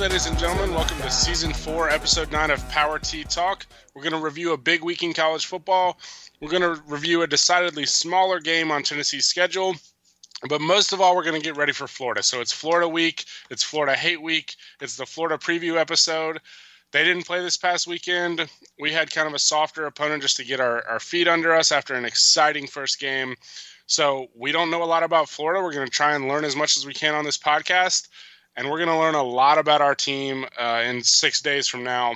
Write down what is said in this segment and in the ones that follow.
ladies and gentlemen. Welcome to Season 4, Episode 9 of Power T Talk. We're going to review a big week in college football. We're going to review a decidedly smaller game on Tennessee's schedule. But most of all, we're going to get ready for Florida. So it's Florida week. It's Florida Hate Week. It's the Florida preview episode. They didn't play this past weekend. We had kind of a softer opponent just to get our feet under us after an exciting first game. So we don't know a lot about Florida. We're going to try and learn as much as we can on this podcast. And we're going to learn a lot about our team in 6 days from now.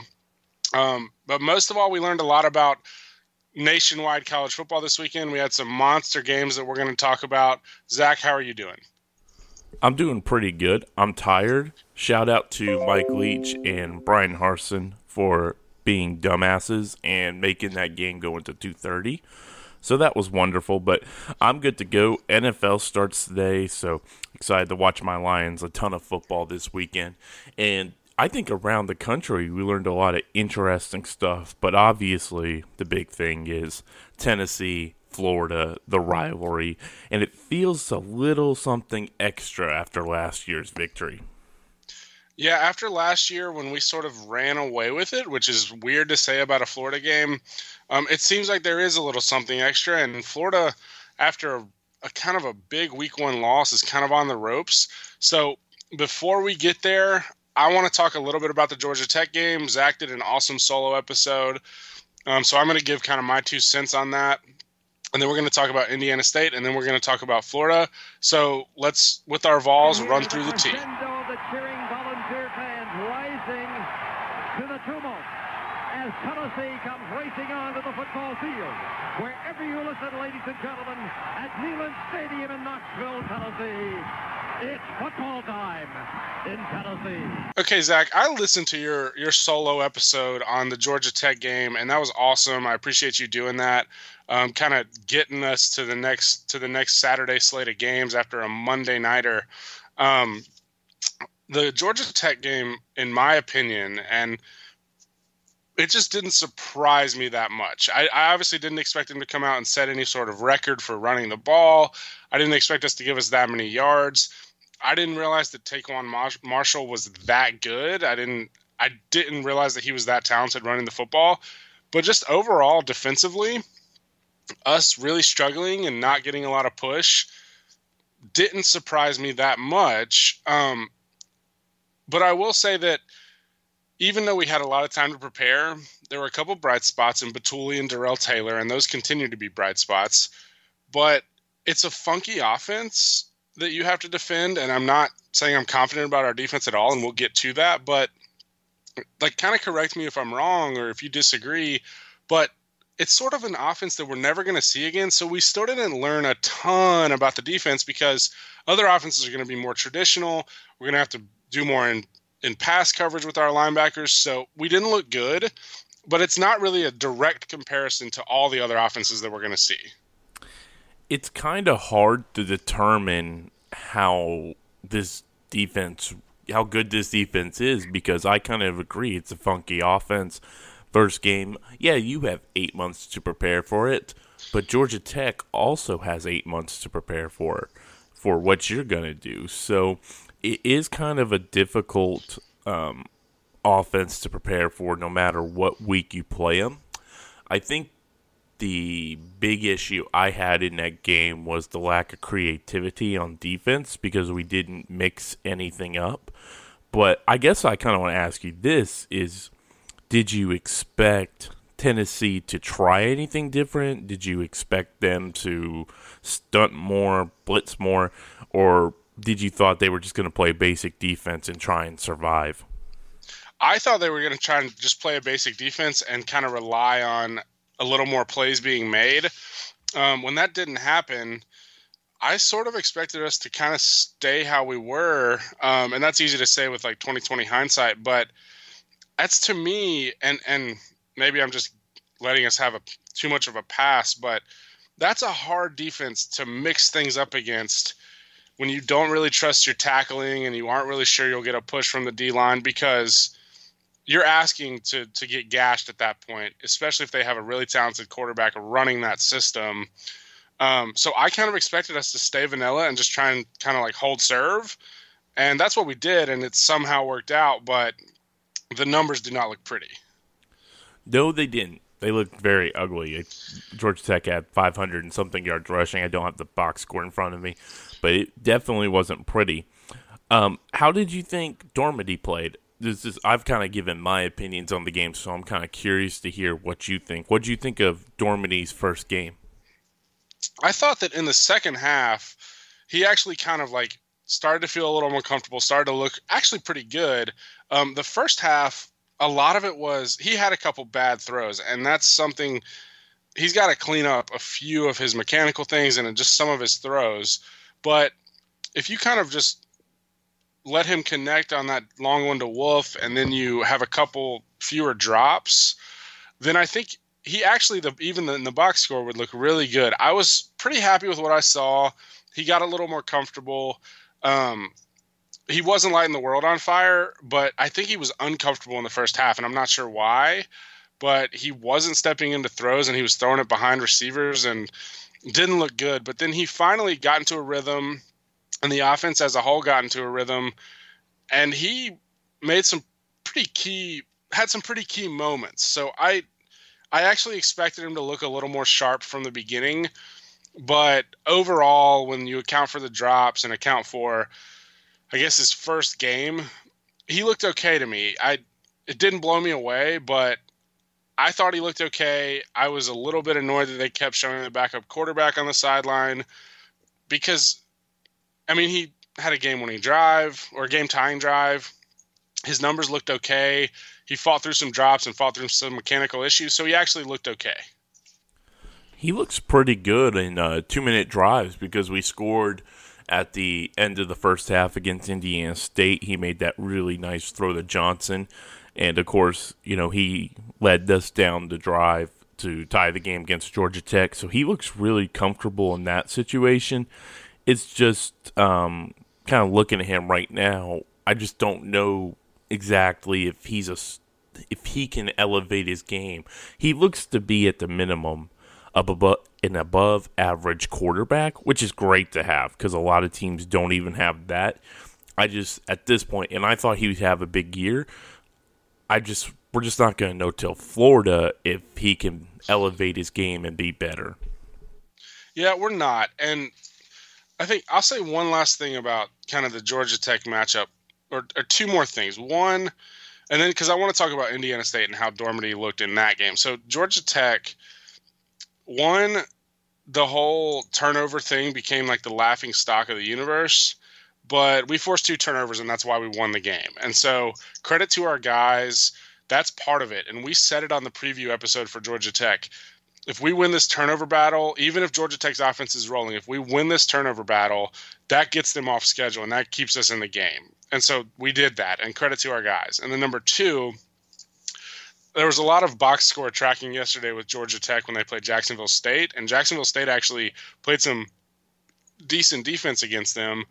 But most of all, we learned a lot about nationwide college football this weekend. We had some monster games that we're going to talk about. Zach, how are you doing? I'm doing pretty good. I'm tired. Shout out to Mike Leach and Brian Harsin for being dumbasses and making that game go into 2:30. So that was wonderful, but I'm good to go. NFL starts today, so excited to watch my Lions. A ton of football this weekend. And I think around the country we learned a lot of interesting stuff, but obviously the big thing is Tennessee, Florida, the rivalry, and it feels a little something extra after last year's victory. Yeah, after last year when we sort of ran away with it, which is weird to say about a Florida game, it seems like there is a little something extra. And Florida, after a kind of a big week one loss, is kind of on the ropes. So before we get there, I want to talk a little bit about the Georgia Tech game. Zach did an awesome solo episode. So I'm going to give kind of my 2 cents on that. And then we're going to talk about Indiana State, and then we're going to talk about Florida. So let's, with our Vols, run through the team. The cheering volunteer fans rising to the tumult as Tennessee comes racing onto the football field. Wherever you listen, ladies and gentlemen, at Neyland Stadium in Knoxville, Tennessee, it's football time in Tennessee. Okay, Zach, I listened to your solo episode on the Georgia Tech game, and that was awesome. I appreciate you doing that. Kind of getting us to the next Saturday slate of games after a Monday nighter. The Georgia Tech game, in my opinion, and it just didn't surprise me that much. I obviously didn't expect him to come out and set any sort of record for running the ball. I didn't expect us to give us that many yards. I didn't realize that Taquan Marshall was that good. I didn't realize that he was that talented running the football. But just overall, defensively, us really struggling and not getting a lot of push didn't surprise me that much. But I will say that even though we had a lot of time to prepare, there were a couple bright spots in Batuli and Darrell Taylor, and those continue to be bright spots. But it's a funky offense that you have to defend, and I'm not saying I'm confident about our defense at all, and we'll get to that. But kind of correct me if I'm wrong or if you disagree, but it's sort of an offense that we're never going to see again. So we still didn't learn a ton about the defense because other offenses are going to be more traditional. We're going to have to do more in pass coverage with our linebackers. So we didn't look good, but it's not really a direct comparison to all the other offenses that we're going to see. It's kind of hard to determine how good this defense is because I kind of agree it's a funky offense. First game, yeah, you have 8 months to prepare for it, but Georgia Tech also has 8 months to prepare for what you're going to do. So it is kind of a difficult offense to prepare for no matter what week you play them. I think the big issue I had in that game was the lack of creativity on defense because we didn't mix anything up. But I guess I kind of want to ask you this is, did you expect Tennessee to try anything different? Did you expect them to stunt more, blitz more, or did you thought they were just going to play basic defense and try and survive? I thought they were going to try and just play a basic defense and kind of rely on a little more plays being made. When that didn't happen, I sort of expected us to kind of stay how we were. And that's easy to say with 2020 hindsight, but that's to me, and maybe I'm just letting us have too much of a pass, but that's a hard defense to mix things up against when you don't really trust your tackling and you aren't really sure you'll get a push from the D-line because you're asking to get gashed at that point, especially if they have a really talented quarterback running that system. So I kind of expected us to stay vanilla and just try and kind of hold serve. And that's what we did, and it somehow worked out, but the numbers do not look pretty. No, they didn't. They looked very ugly. Georgia Tech had 500 and something yards rushing. I don't have the box score in front of me, but it definitely wasn't pretty. How did you think Dormady played? I've kind of given my opinions on the game, so I'm kind of curious to hear what you think. What did you think of Dormady's first game? I thought that in the second half, he actually kind of like started to feel a little more comfortable, started to look actually pretty good. The first half, a lot of it was he had a couple bad throws, and that's something he's got to clean up a few of his mechanical things and just some of his throws. But if you kind of just let him connect on that long one to Wolf, and then you have a couple fewer drops, then I think he actually, even in the box score, would look really good. I was pretty happy with what I saw. He got a little more comfortable. He wasn't lighting the world on fire, but I think he was uncomfortable in the first half, and I'm not sure why, but he wasn't stepping into throws, and he was throwing it behind receivers and didn't look good. But then he finally got into a rhythm, and the offense as a whole got into a rhythm, and he made had some pretty key moments. So I actually expected him to look a little more sharp from the beginning, but overall, when you account for the drops and account for, I guess, his first game, he looked okay to me. It didn't blow me away, but I thought he looked okay. I was a little bit annoyed that they kept showing the backup quarterback on the sideline because, I mean, he had a game-winning drive or a game-tying drive. His numbers looked okay. He fought through some drops and fought through some mechanical issues, so he actually looked okay. He looks pretty good in 2-minute drives because we scored at the end of the first half against Indiana State. He made that really nice throw to Johnson. And, of course, he led us down the drive to tie the game against Georgia Tech. So he looks really comfortable in that situation. It's just kind of looking at him right now, I just don't know exactly if he can elevate his game. He looks to be at the minimum an above average quarterback, which is great to have because a lot of teams don't even have that. At this point, and I thought he would have a big year. We're just not going to know till Florida if he can elevate his game and be better. Yeah, we're not. And I think I'll say one last thing about kind of the Georgia Tech matchup, or two more things. One, and then because I want to talk about Indiana State and how Dormady looked in that game. So Georgia Tech, one, the whole turnover thing became like the laughing stock of the universe, but we forced 2 turnovers, and that's why we won the game. And so credit to our guys. That's part of it. And we said it on the preview episode for Georgia Tech. If we win this turnover battle, even if Georgia Tech's offense is rolling, if we win this turnover battle, that gets them off schedule, and that keeps us in the game. And so we did that, and credit to our guys. And then number 2, there was a lot of box score tracking yesterday with Georgia Tech when they played Jacksonville State, and Jacksonville State actually played some decent defense against them,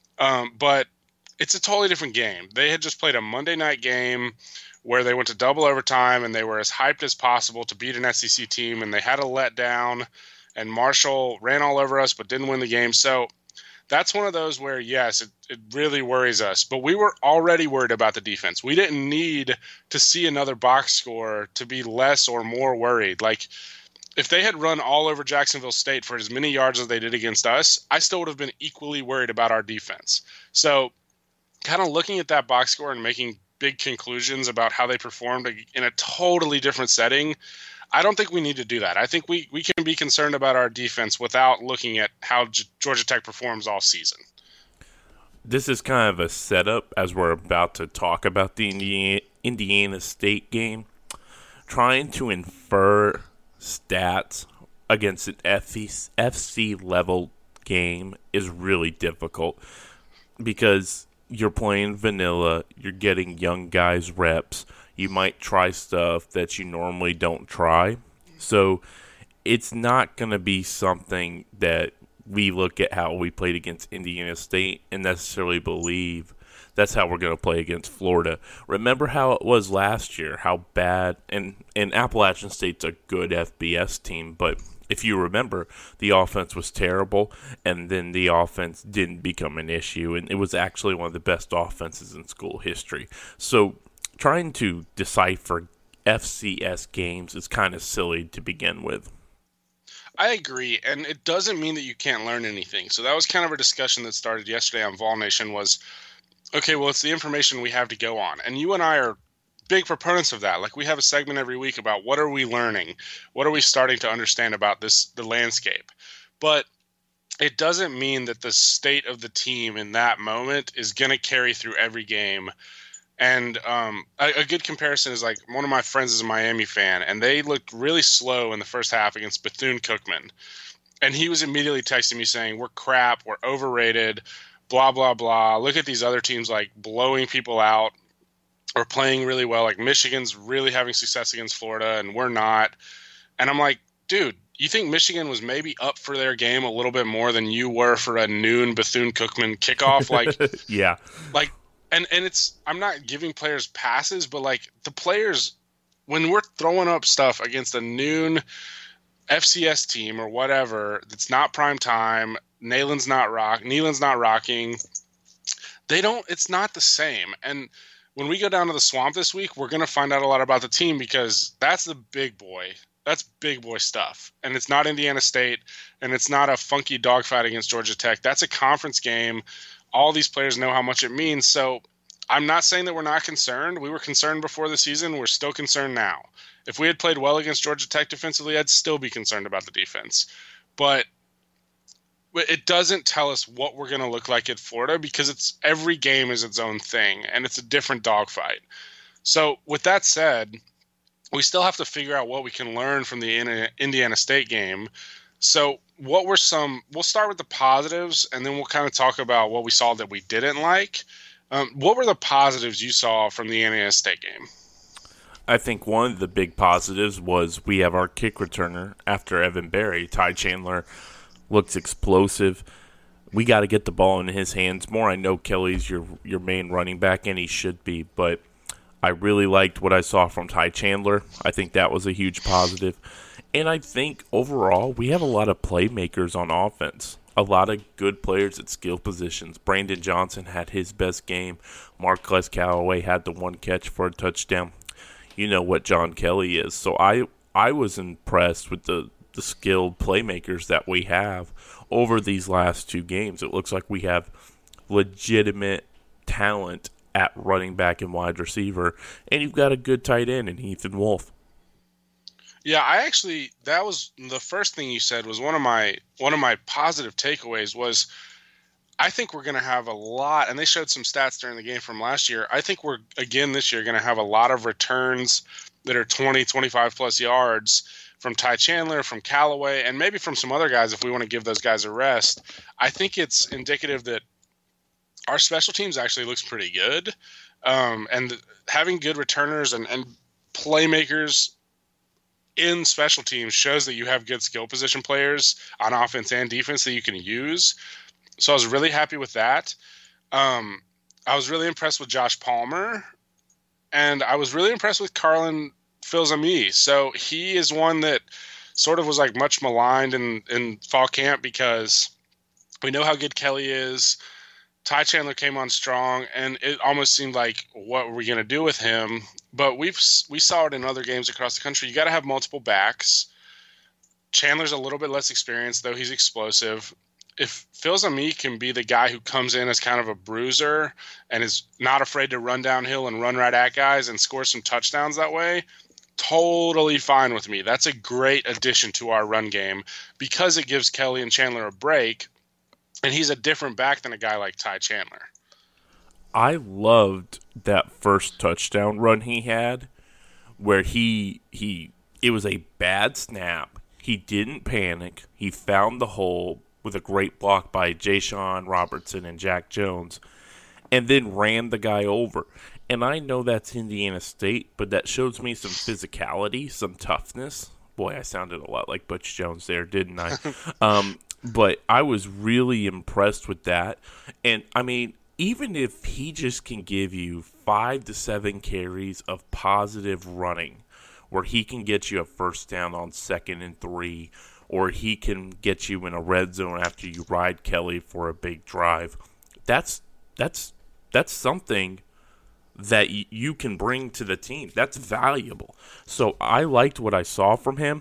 but it's a totally different game. They had just played a Monday night game where they went to double overtime, and they were as hyped as possible to beat an SEC team, and they had a letdown, and Marshall ran all over us but didn't win the game. So that's one of those where, yes, it really worries us. But we were already worried about the defense. We didn't need to see another box score to be less or more worried. Like, if they had run all over Jacksonville State for as many yards as they did against us, I still would have been equally worried about our defense. So kind of looking at that box score and making big conclusions about how they performed in a totally different setting, I don't think we need to do that. I think we can be concerned about our defense without looking at how Georgia Tech performs all season. This is kind of a setup as we're about to talk about the Indiana State game. Trying to infer stats against an FC level game is really difficult because you're playing vanilla, you're getting young guys reps, you might try stuff that you normally don't try. So it's not going to be something that we look at how we played against Indiana State and necessarily believe that's how we're going to play against Florida. Remember how it was last year, how bad, and Appalachian State's a good FBS team, but if you remember, the offense was terrible, and then the offense didn't become an issue, and it was actually one of the best offenses in school history. So trying to decipher FCS games is kind of silly to begin with. I agree, and it doesn't mean that you can't learn anything. So that was kind of a discussion that started yesterday on Vol Nation was, okay, well, it's the information we have to go on. And you and I are big proponents of that. Like, we have a segment every week about what are we learning? What are we starting to understand about the landscape? But it doesn't mean that the state of the team in that moment is going to carry through every game. And a good comparison is like one of my friends is a Miami fan, and they looked really slow in the first half against Bethune-Cookman. And he was immediately texting me saying, we're crap, we're overrated, blah, blah, blah. Look at these other teams like blowing people out or playing really well. Like Michigan's really having success against Florida, and we're not. And I'm like, dude, you think Michigan was maybe up for their game a little bit more than you were for a noon Bethune-Cookman kickoff? Like, yeah. Like, And it's, I'm not giving players passes, but like the players, when we're throwing up stuff against a noon FCS team or whatever, that's not prime time, Neyland's not rocking, it's not the same. And when we go down to the swamp this week, we're going to find out a lot about the team because that's the big boy. That's big boy stuff. And it's not Indiana State, and it's not a funky dogfight against Georgia Tech. That's a conference game. All these players know how much it means. So I'm not saying that we're not concerned. We were concerned before the season. We're still concerned now. If we had played well against Georgia Tech defensively, I'd still be concerned about the defense. But it doesn't tell us what we're going to look like at Florida because every game is its own thing, and it's a different dogfight. So with that said, we still have to figure out what we can learn from the Indiana State game. So we'll start with the positives, and then we'll kind of talk about what we saw that we didn't like. What were the positives you saw from the Indiana State game? I think one of the big positives was we have our kick returner after Evan Berry. Ty Chandler looks explosive. We got to get the ball in his hands more. I know Kelly's your main running back, and he should be, but I really liked what I saw from Ty Chandler. I think that was a huge positive. And I think overall we have a lot of playmakers on offense. A lot of good players at skill positions. Brandon Johnson had his best game. Marquez Callaway had the one catch for a touchdown. You know what John Kelly is. So I was impressed with the skilled playmakers that we have over these last two games. It looks like we have legitimate talent at running back and wide receiver, and you've got a good tight end in Ethan Wolf. Yeah, that was the first thing you said was one of my positive takeaways was I think we're going to have a lot, and they showed some stats during the game from last year. I think we're, again, this year going to have a lot of returns that are 20, 25 plus yards from Ty Chandler, from Callaway, and maybe from some other guys if we want to give those guys a rest. I think it's indicative that our special teams actually looks pretty good. And having good returners and playmakers in special teams shows that you have good skill position players on offense and defense that you can use. So I was really happy with that. I was really impressed with Josh Palmer, and I was really impressed with Carlin Filzami. So he is one that sort of was like much maligned in fall camp because we know how good Kelly is. Ty Chandler came on strong, and it almost seemed like, what were we going to do with him? But we saw it in other games across the country. You got to have multiple backs. Chandler's a little bit less experienced, though he's explosive. If Filzami can be the guy who comes in as kind of a bruiser and is not afraid to run downhill and run right at guys and score some touchdowns that way, totally fine with me. That's a great addition to our run game because it gives Kelly and Chandler a break, and he's a different back than a guy like Ty Chandler. I loved that first touchdown run he had where it was a bad snap. He didn't panic. He found the hole with a great block by Ja'Shawn Robertson and Jack Jones, and then ran the guy over. And I know that's Indiana State, but that shows me some physicality, some toughness. Boy, I sounded a lot like Butch Jones there, didn't I? But I was really impressed with that. And, I mean, even if he just can give you 5 to 7 carries of positive running, where he can get you a first down on 2nd and 3, or he can get you in a red zone after you ride Kelly for a big drive. That's something that you can bring to the team. That's valuable. So I liked what I saw from him.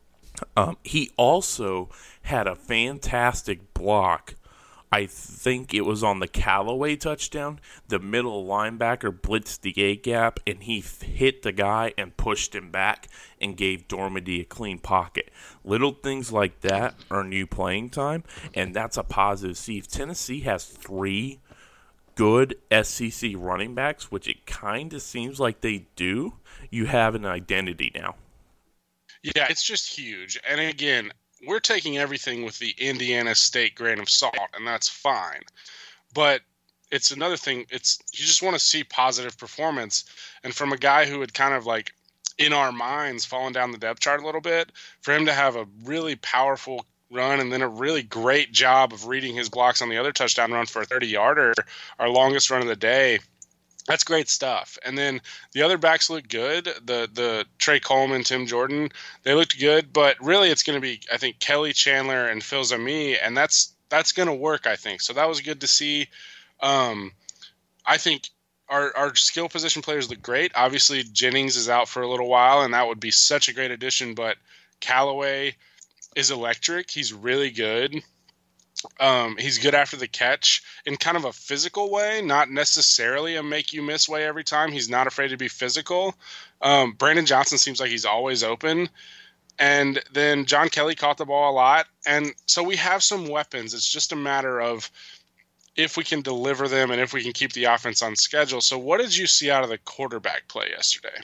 He also had a fantastic block. I think it was on the Callaway touchdown. The middle linebacker blitzed the A-gap, and he hit the guy and pushed him back and gave Dormady a clean pocket. Little things like that earn you playing time, and that's a positive. See, if Tennessee has 3 good SEC running backs, which it kind of seems like they do, you have an identity now. Yeah, it's just huge. And again, we're taking everything with the Indiana State grain of salt, and that's fine. But it's another thing. You just want to see positive performance. And from a guy who had kind of like in our minds fallen down the depth chart a little bit, for him to have a really powerful run and then a really great job of reading his blocks on the other touchdown run for a 30-yarder, our longest run of the day, that's great stuff. And then the other backs look good. The Trey Coleman, Tim Jordan, they looked good. But really it's going to be, I think, Kelly Chandler and Phil Zami, and that's going to work, I think. So that was good to see. I think our skill position players look great. Obviously, Jennings is out for a little while, and that would be such a great addition. But Callaway is electric. He's really good. He's good after the catch in kind of a physical way, not necessarily a make you miss way every time. He's not afraid to be physical. Brandon Johnson seems like he's always open. And then John Kelly caught the ball a lot. And so we have some weapons. It's just a matter of if we can deliver them and if we can keep the offense on schedule. So what did you see out of the quarterback play yesterday?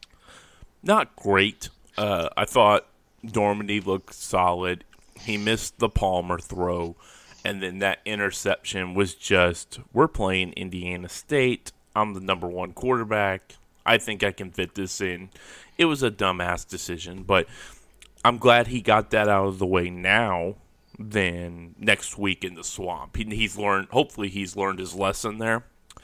Not great. I thought Dormady looked solid. He missed the Palmer throw, and then that interception was just, we're playing Indiana State. I'm the number 1 quarterback. I think I can fit this in. It was a dumbass decision, but I'm glad he got that out of the way now than next week in the swamp. Hopefully he's learned his lesson there.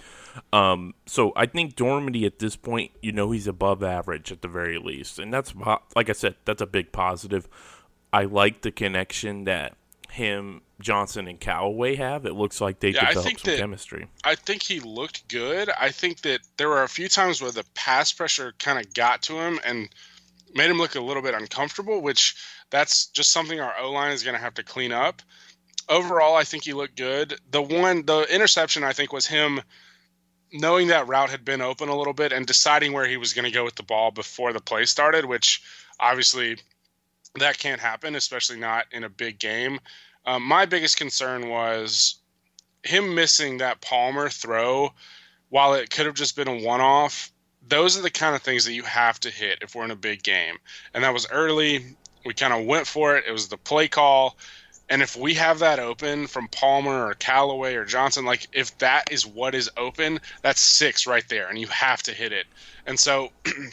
So I think Dormady at this point, he's above average at the very least. And that's, like I said, that's a big positive. I like the connection that him, Johnson, and Callaway have. It looks like they developed some chemistry. I think he looked good. I think that there were a few times where the pass pressure kind of got to him and made him look a little bit uncomfortable, which that's just something our O-line is going to have to clean up. Overall, I think he looked good. The interception, I think, was him knowing that route had been open a little bit and deciding where he was going to go with the ball before the play started, which obviously – that can't happen, especially not in a big game. My biggest concern was him missing that Palmer throw. While it could have just been a one-off, those are the kind of things that you have to hit if we're in a big game. And that was early. We kind of went for it. It was the play call. And if we have that open from Palmer or Callaway or Johnson, like if that is what is open, that's 6 right there, and you have to hit it. And so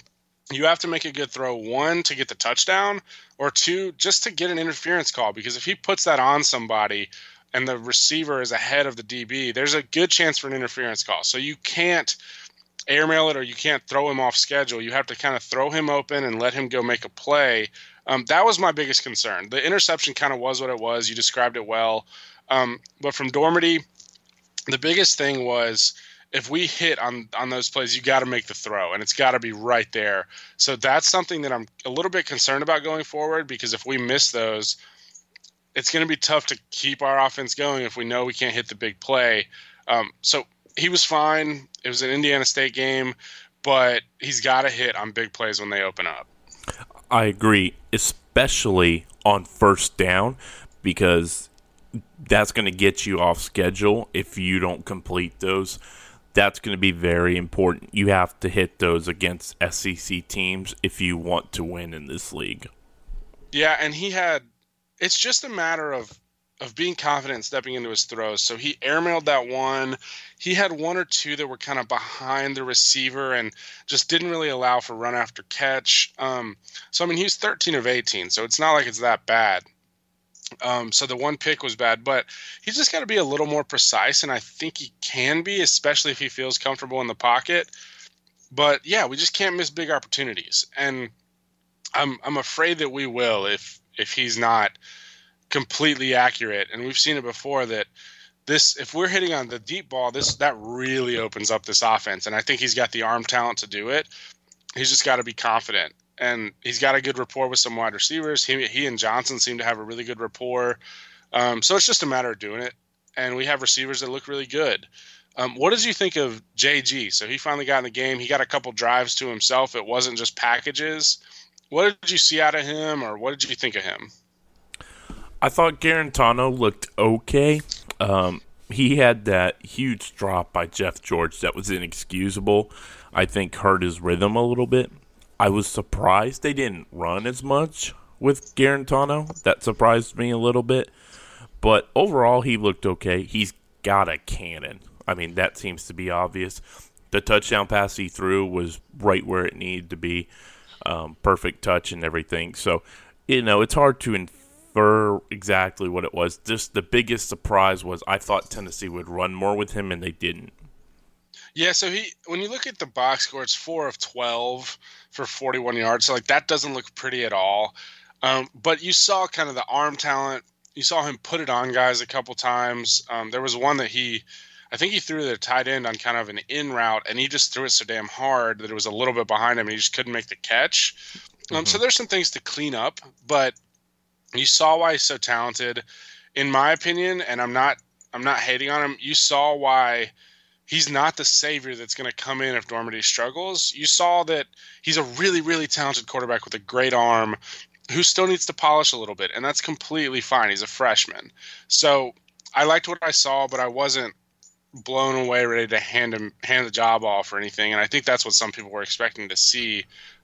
you have to make a good throw, 1, to get the touchdown, or 2, just to get an interference call. Because if he puts that on somebody and the receiver is ahead of the DB, there's a good chance for an interference call. So you can't airmail it or you can't throw him off schedule. You have to kind of throw him open and let him go make a play. That was my biggest concern. The interception kind of was what it was. You described it well. But from Dormady, the biggest thing was – if we hit on those plays, you got to make the throw, and it's got to be right there. So that's something that I'm a little bit concerned about going forward, because if we miss those, it's going to be tough to keep our offense going if we know we can't hit the big play. So he was fine. It was an Indiana State game, but he's got to hit on big plays when they open up. I agree, especially on first down, because that's going to get you off schedule if you don't complete those. That's going to be very important. You have to hit those against SEC teams if you want to win in this league. Yeah, and it's just a matter of being confident stepping into his throws. So he airmailed that one. He had 1 or 2 that were kind of behind the receiver and just didn't really allow for run after catch. He was 13 of 18, so it's not like it's that bad. So the one pick was bad, but he's just got to be a little more precise, and I think he can be, especially if he feels comfortable in the pocket. But yeah, we just can't miss big opportunities, and I'm afraid that we will if if he's not completely accurate. And we've seen it before that if we're hitting on the deep ball, that really opens up this offense. And I think he's got the arm talent to do it. He's just got to be confident. And he's got a good rapport with some wide receivers. He and Johnson seem to have a really good rapport. So it's just a matter of doing it. And we have receivers that look really good. What did you think of JG? So he finally got in the game. He got a couple drives to himself. It wasn't just packages. What did you see out of him, or what did you think of him? I thought Garantano looked okay. He had that huge drop by Jeff George that was inexcusable. I think hurt his rhythm a little bit. I was surprised they didn't run as much with Garantano. That surprised me a little bit. But overall, he looked okay. He's got a cannon. I mean, that seems to be obvious. The touchdown pass he threw was right where it needed to be. Perfect touch and everything. So, it's hard to infer exactly what it was. Just the biggest surprise was I thought Tennessee would run more with him, and they didn't. Yeah, so when you look at the box score, it's 4 of 12 for 41 yards. So, that doesn't look pretty at all. But you saw kind of the arm talent. You saw him put it on guys a couple times. There was one that I think he threw the tight end on kind of an in route, and he just threw it so damn hard that it was a little bit behind him, and he just couldn't make the catch. So there's some things to clean up, but you saw why he's so talented, in my opinion, and I'm not hating on him. You saw why he's not the savior that's going to come in if Dormady struggles. You saw that he's a really, really talented quarterback with a great arm who still needs to polish a little bit, and that's completely fine. He's a freshman. So I liked what I saw, but I wasn't blown away, ready to hand the job off or anything. And I think that's what some people were expecting to see.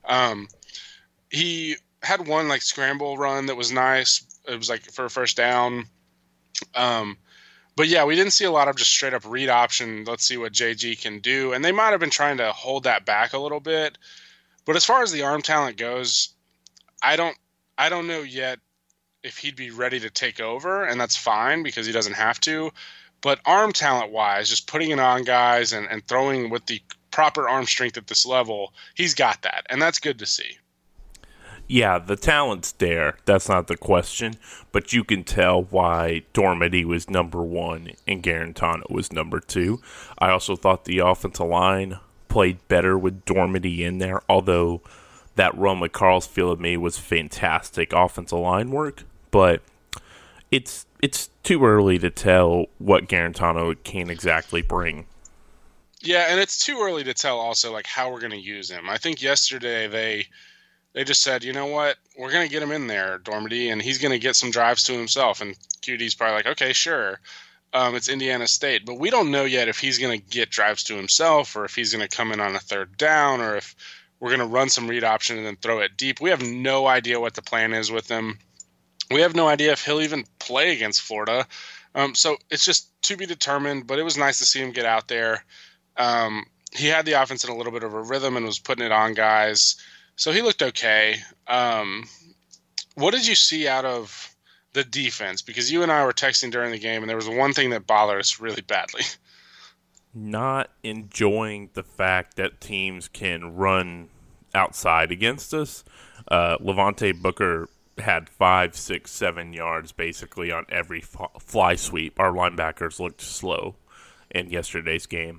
He had one scramble run that was nice. It was for a first down. But yeah, we didn't see a lot of just straight up read option. Let's see what JG can do. And they might have been trying to hold that back a little bit. But as far as the arm talent goes, I don't know yet if he'd be ready to take over, and that's fine because he doesn't have to. But arm talent-wise, just putting it on guys and throwing with the proper arm strength at this level, he's got that, and that's good to see. Yeah, the talent's there. That's not the question. But you can tell why Dormady was number 1 and Garantano was number 2. I also thought the offensive line played better with Dormady in there, although that run with Carl's Field of Me was fantastic offensive line work. But it's too early to tell what Garantano can exactly bring. Yeah, and it's too early to tell also how we're going to use him. I think yesterday they just said, you know what, we're going to get him in there, Dormady, and he's going to get some drives to himself. And QD's probably like, okay, sure. It's Indiana State. But we don't know yet if he's going to get drives to himself or if he's going to come in on a third down or if we're going to run some read option and then throw it deep. We have no idea what the plan is with him. We have no idea if he'll even play against Florida. So it's just to be determined, but it was nice to see him get out there. He had the offense in a little bit of a rhythm and was putting it on guys. So he looked okay. What did you see out of the defense? Because you and I were texting during the game, and there was one thing that bothered us really badly. Not enjoying the fact that teams can run outside against us. Levante Booker had 5, 6, 7 yards basically on every fly sweep. Our linebackers looked slow in yesterday's game.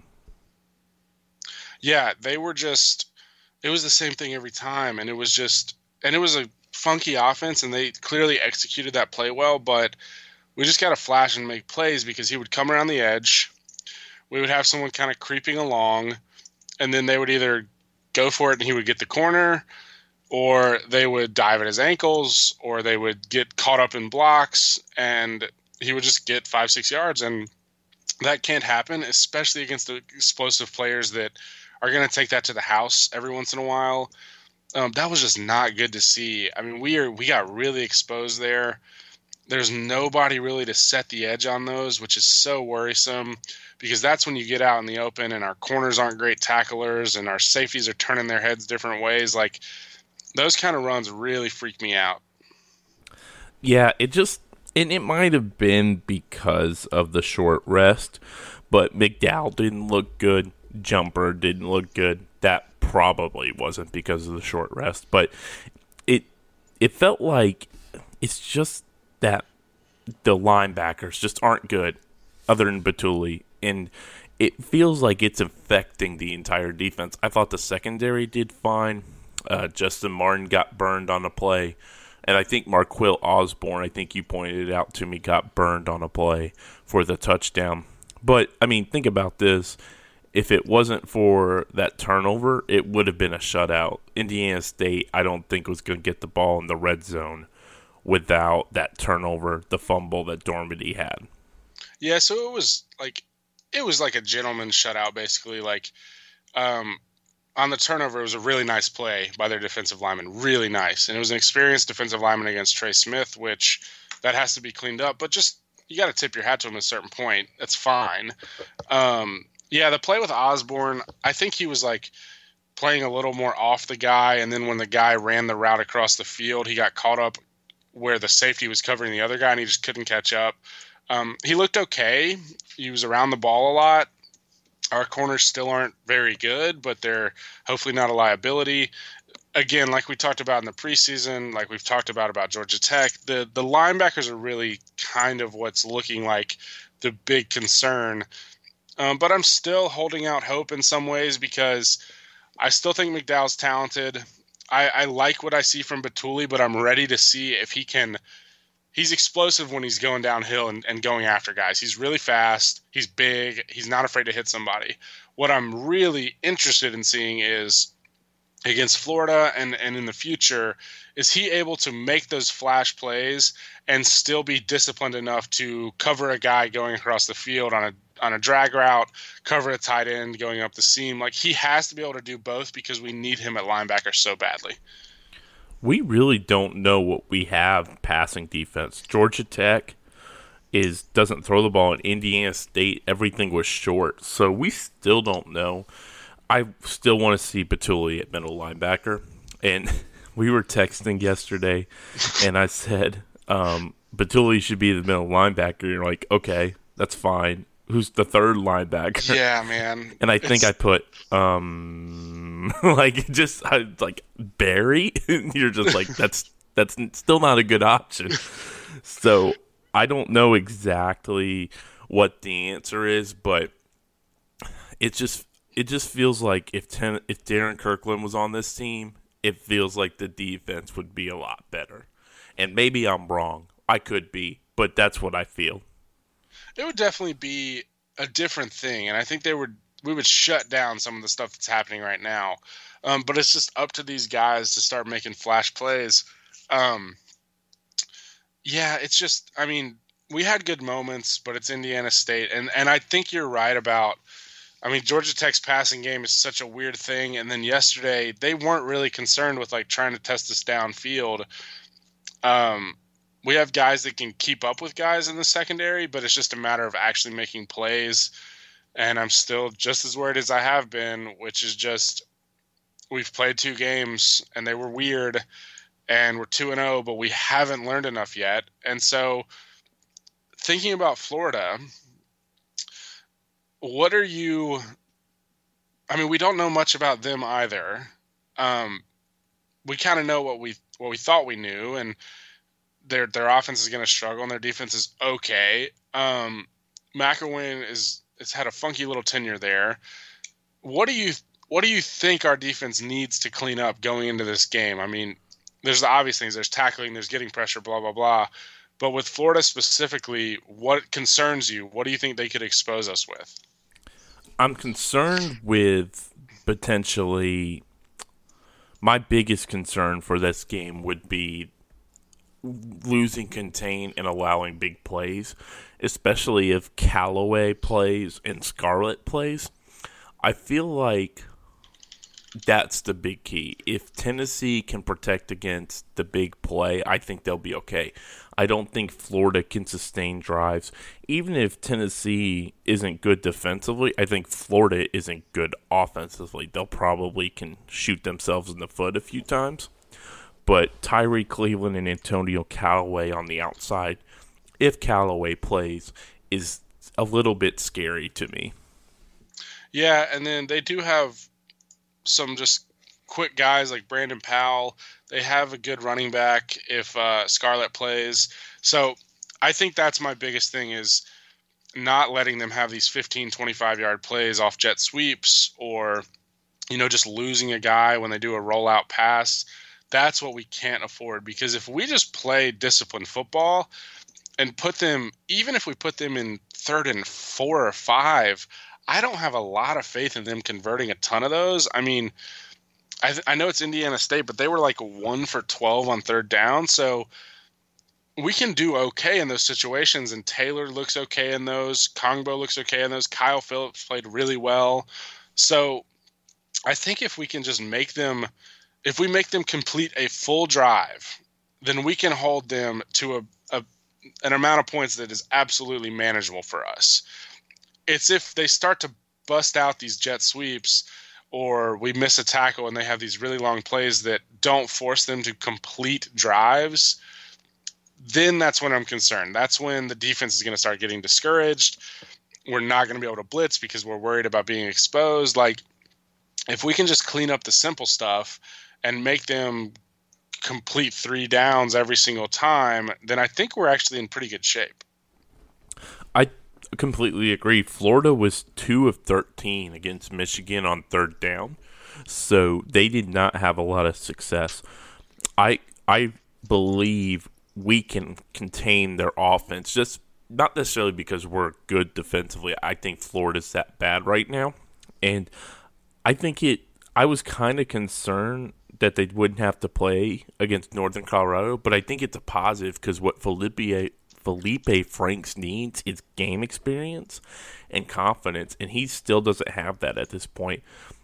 Yeah, they were just – it was the same thing every time, and it was a funky offense, and they clearly executed that play well, but we just got to flash and make plays because he would come around the edge. We would have someone kind of creeping along, and then they would either go for it and he would get the corner, or they would dive at his ankles, or they would get caught up in blocks, and he would just get 5, 6 yards. And that can't happen, especially against the explosive players that are going to take that to the house every once in a while. That was just not good to see. I mean, we got really exposed there. There's nobody really to set the edge on those, which is so worrisome because that's when you get out in the open and our corners aren't great tacklers and our safeties are turning their heads different ways. Like, those kind of runs really freak me out. Yeah, it might have been because of the short rest, but McDowell didn't look good. Jumper didn't look good. That probably wasn't because of the short rest, but it felt like It's just that the linebackers just aren't good, other than Batuli, and it feels like it's affecting the entire defense. I thought the secondary did fine. Justin Martin got burned on a play, and I think Marquil Osborne, I think you pointed it out to me, got burned on a play for the touchdown. But, I mean, think about this. If it wasn't for that turnover, it would have been a shutout. Indiana State, I don't think, was going to get the ball in the red zone without that turnover, the fumble that Dormady had. Yeah, so it was like a gentleman's shutout, basically. On the turnover, it was a really nice play by their defensive lineman, really nice. And it was an experienced defensive lineman against Trey Smith, which that has to be cleaned up. But just, you got to tip your hat to him at a certain point. That's fine. Yeah, the play with Osborne, I think he was playing a little more off the guy. And then when the guy ran the route across the field, he got caught up where the safety was covering the other guy, and he just couldn't catch up. He looked okay. He was around the ball a lot. Our corners still aren't very good, but they're hopefully not a liability. Again, like we talked about in the preseason, like we've talked about Georgia Tech, the linebackers are really kind of what's looking like the big concern. But I'm still holding out hope in some ways because I still think McDowell's talented. I like what I see from Batuli, but I'm ready to see if he can – he's explosive when he's going downhill and going after guys. He's really fast. He's big. He's not afraid to hit somebody. What I'm really interested in seeing is against Florida and in the future, is he able to make those flash plays and still be disciplined enough to cover a guy going across the field on a drag route, cover a tight end going up the seam? He has to be able to do both because we need him at linebacker so badly. We really don't know what we have passing defense. Georgia Tech doesn't throw the ball. In Indiana State, everything was short. So we still don't know. I still want to see Batuli at middle linebacker. And we were texting yesterday, and I said, Batuli should be the middle linebacker. You're like, okay, that's fine. Who's the third linebacker? Yeah, man. And I think I put, Barry. You're just like, that's still not a good option. So I don't know exactly what the answer is, but it just feels like if Darren Kirkland was on this team, it feels like the defense would be a lot better. And maybe I'm wrong. I could be, but that's what I feel. It would definitely be a different thing, and I think we would shut down some of the stuff that's happening right now. But it's just up to these guys to start making flash plays. Yeah, it's just, I mean, we had good moments, but it's Indiana State, and I think you're right about, I mean, Georgia Tech's passing game is such a weird thing, and then yesterday they weren't really concerned with trying to test us downfield. We have guys that can keep up with guys in the secondary, but it's just a matter of actually making plays. And I'm still just as worried as I have been, which is just we've played 2 games and they were weird and we're 2-0, but we haven't learned enough yet. And so thinking about Florida, what are you – I mean, we don't know much about them either. We kind of know what we thought we knew, and – Their offense is going to struggle, and their defense is okay. McElwain has had a funky little tenure there. What do you think our defense needs to clean up going into this game? I mean, there's the obvious things. There's tackling, there's getting pressure, blah, blah, blah. But with Florida specifically, what concerns you? What do you think they could expose us with? I'm concerned with potentially my biggest concern for this game would be losing contain and allowing big plays, especially if Callaway plays and Scarlett plays. I feel like that's the big key. If Tennessee can protect against the big play, I think they'll be okay. I don't think Florida can sustain drives. Even if Tennessee isn't good defensively, I think Florida isn't good offensively. They'll probably can shoot themselves in the foot a few times. But Tyree Cleveland and Antonio Callaway on the outside, if Callaway plays, is a little bit scary to me. Yeah, and then they do have some just quick guys like Brandon Powell. They have a good running back if Scarlett plays. So I think that's my biggest thing is not letting them have these 15, 25-yard plays off jet sweeps or, just losing a guy when they do a rollout pass. That's what we can't afford, because if we just play disciplined football and put them, even if we put them in 3rd and 4 or 5, I don't have a lot of faith in them converting a ton of those. I mean, I know it's Indiana State, but they were like 1 for 12 on 3rd down. So we can do okay in those situations, and Taylor looks okay in those. Kongbo looks okay in those. Kyle Phillips played really well. So I think if we can just make them complete a full drive, then we can hold them to an amount of points that is absolutely manageable for us. It's if they start to bust out these jet sweeps or we miss a tackle and they have these really long plays that don't force them to complete drives, then that's when I'm concerned. That's when the defense is going to start getting discouraged. We're not going to be able to blitz because we're worried about being exposed. Like, if we can just clean up the simple stuff and make them complete 3 downs every single time, then I think we're actually in pretty good shape. I completely agree. Florida was 2 of 13 against Michigan on 3rd down, so they did not have a lot of success. I believe we can contain their offense, just not necessarily because we're good defensively. I think Florida's that bad right now, and I was kind of concerned that they wouldn't have to play against Northern Colorado, but I think it's a positive because what Felipe Franks needs is game experience and confidence, and he still doesn't have that at this point.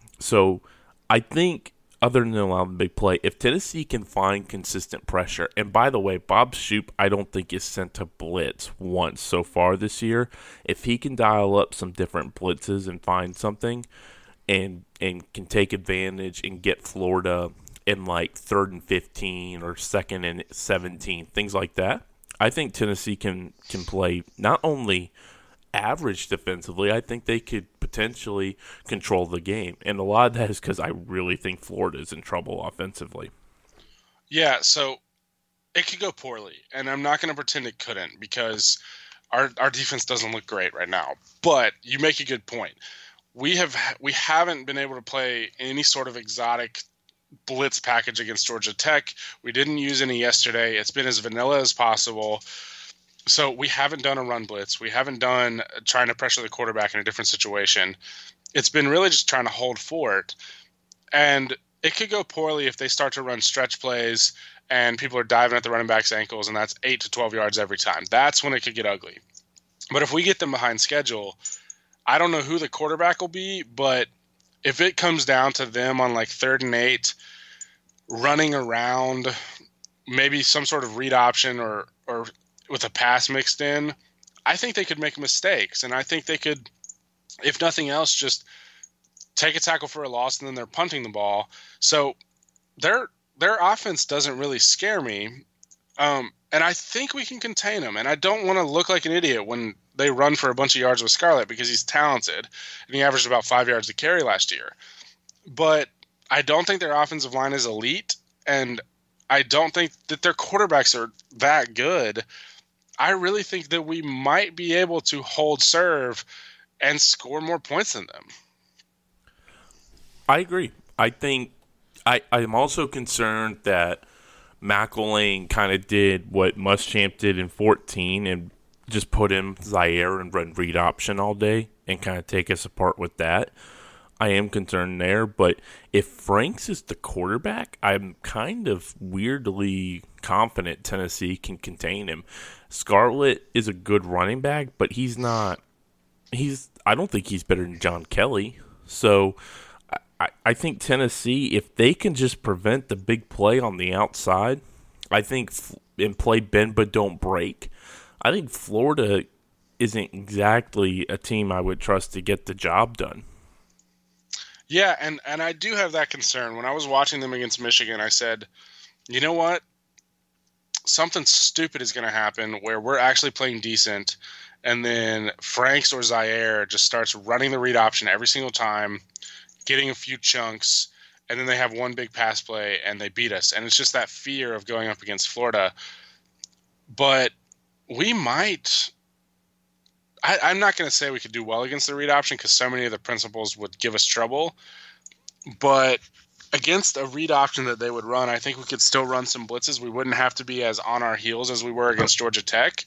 So I think, other than allowing the big play, if Tennessee can find consistent pressure, and by the way, Bob Shoop I don't think is sent to blitz once so far this year. If he can dial up some different blitzes and find something and can take advantage and get Florida in like 3rd and 15 or 2nd and 17, things like that, I think Tennessee can play not only average defensively, I think they could potentially control the game. And a lot of that is because I really think Florida is in trouble offensively. Yeah, so it could go poorly, and I'm not going to pretend it couldn't because our defense doesn't look great right now. But you make a good point. We haven't been able to play any sort of exotic blitz package against Georgia Tech. We didn't use any yesterday. It's been as vanilla as possible. So we haven't done a run blitz. We haven't done trying to pressure the quarterback in a different situation. It's been really just trying to hold fort. And it could go poorly if they start to run stretch plays and people are diving at the running back's ankles, and that's 8 to 12 yards every time. That's when it could get ugly. But if we get them behind schedule, I don't know who the quarterback will be, but if it comes down to them on like 3rd and 8, running around, maybe some sort of read option or with a pass mixed in, I think they could make mistakes. And I think they could, if nothing else, just take a tackle for a loss and then they're punting the ball. So their offense doesn't really scare me. And I think we can contain them. And I don't want to look like an idiot when they run for a bunch of yards with Scarlett because he's talented and he averaged about 5 yards a carry last year. But I don't think their offensive line is elite, and I don't think that their quarterbacks are that good. I really think that we might be able to hold serve and score more points than them. I agree. I think I'm also concerned that McElwain kind of did what Muschamp did in 14 and just put in Zaire and run read option all day and kind of take us apart with that. I am concerned there, but if Franks is the quarterback, I'm kind of weirdly confident Tennessee can contain him. Scarlett is a good running back, but I don't think he's better than John Kelly. So I think Tennessee, if they can just prevent the big play on the outside, I think, and play bend but don't break, I think Florida isn't exactly a team I would trust to get the job done. Yeah, and I do have that concern. When I was watching them against Michigan, I said, you know what? Something stupid is going to happen where we're actually playing decent, and then Franks or Zaire just starts running the read option every single time, getting a few chunks, and then they have one big pass play and they beat us. And it's just that fear of going up against Florida. But we might. I'm not going to say we could do well against the read option because so many of the principles would give us trouble. But against a read option that they would run, I think we could still run some blitzes. We wouldn't have to be as on our heels as we were against Georgia Tech.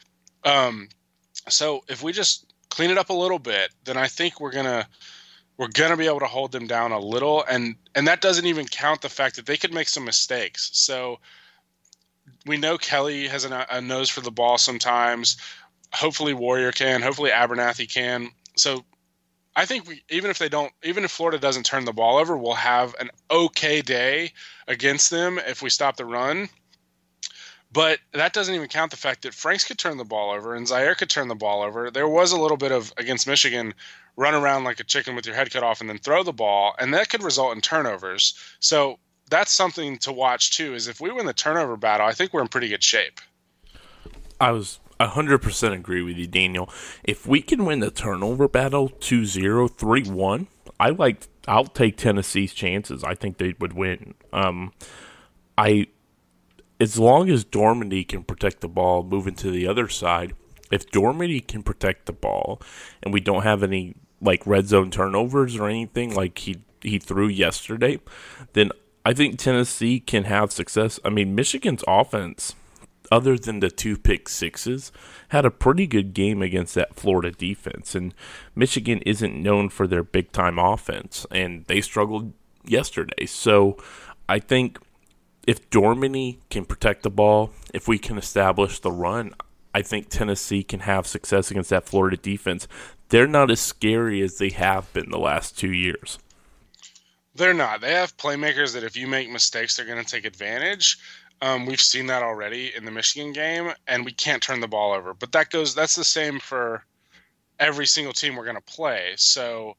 So if we just clean it up a little bit, then I think we're gonna be able to hold them down a little, and that doesn't even count the fact that they could make some mistakes. So we know Kelly has a nose for the ball sometimes. Hopefully Warrior can. Hopefully Abernathy can. So I think even if Florida doesn't turn the ball over, we'll have an okay day against them if we stop the run. But that doesn't even count the fact that Franks could turn the ball over and Zaire could turn the ball over. There was a little bit of, against Michigan, run around like a chicken with your head cut off and then throw the ball, and that could result in turnovers. So that's something to watch too, is if we win the turnover battle, I think we're in pretty good shape. I was 100% agree with you, Daniel. If we can win the turnover battle 2-0, 3-1, I'll take Tennessee's chances. I think they would win. As long as Dormady can protect the ball moving to the other side, if Dormady can protect the ball and we don't have any like red zone turnovers or anything like he threw yesterday, then I think Tennessee can have success. I mean, Michigan's offense, other than the 2 pick sixes, had a pretty good game against that Florida defense. And Michigan isn't known for their big-time offense, and they struggled yesterday. So I think if Dormady can protect the ball, if we can establish the run, I think Tennessee can have success against that Florida defense. They're not as scary as they have been the last 2 years. They're not. They have playmakers that if you make mistakes, they're going to take advantage. We've seen that already in the Michigan game, and we can't turn the ball over. But that's the same for every single team we're going to play. So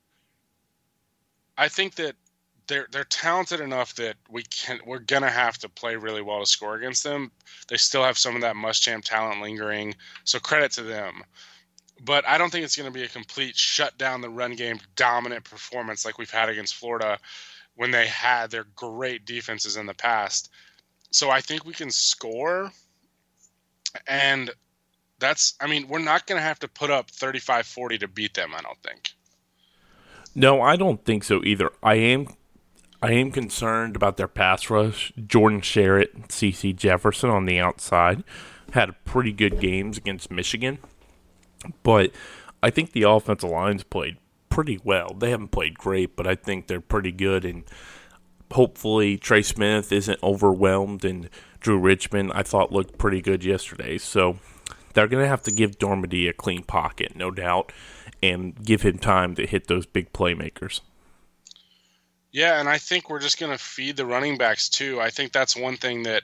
I think that they're talented enough that we're going to have to play really well to score against them. They still have some of that Muschamp talent lingering, so credit to them. But I don't think it's going to be a complete shut down the run game dominant performance like we've had against Florida when they had their great defenses in the past. So I think we can score, and we're not going to have to put up 35-40 to beat them, I don't think. No, I don't think so either. I am concerned about their pass rush. Jordan Sherritt, CeCe Jefferson on the outside had pretty good games against Michigan, but I think the offensive line's played pretty well. They haven't played great, but I think they're pretty good, and hopefully Trey Smith isn't overwhelmed, and Drew Richmond, I thought, looked pretty good yesterday. So they're going to have to give Dormady a clean pocket, no doubt, and give him time to hit those big playmakers. Yeah, and I think we're just going to feed the running backs too. I think that's one thing that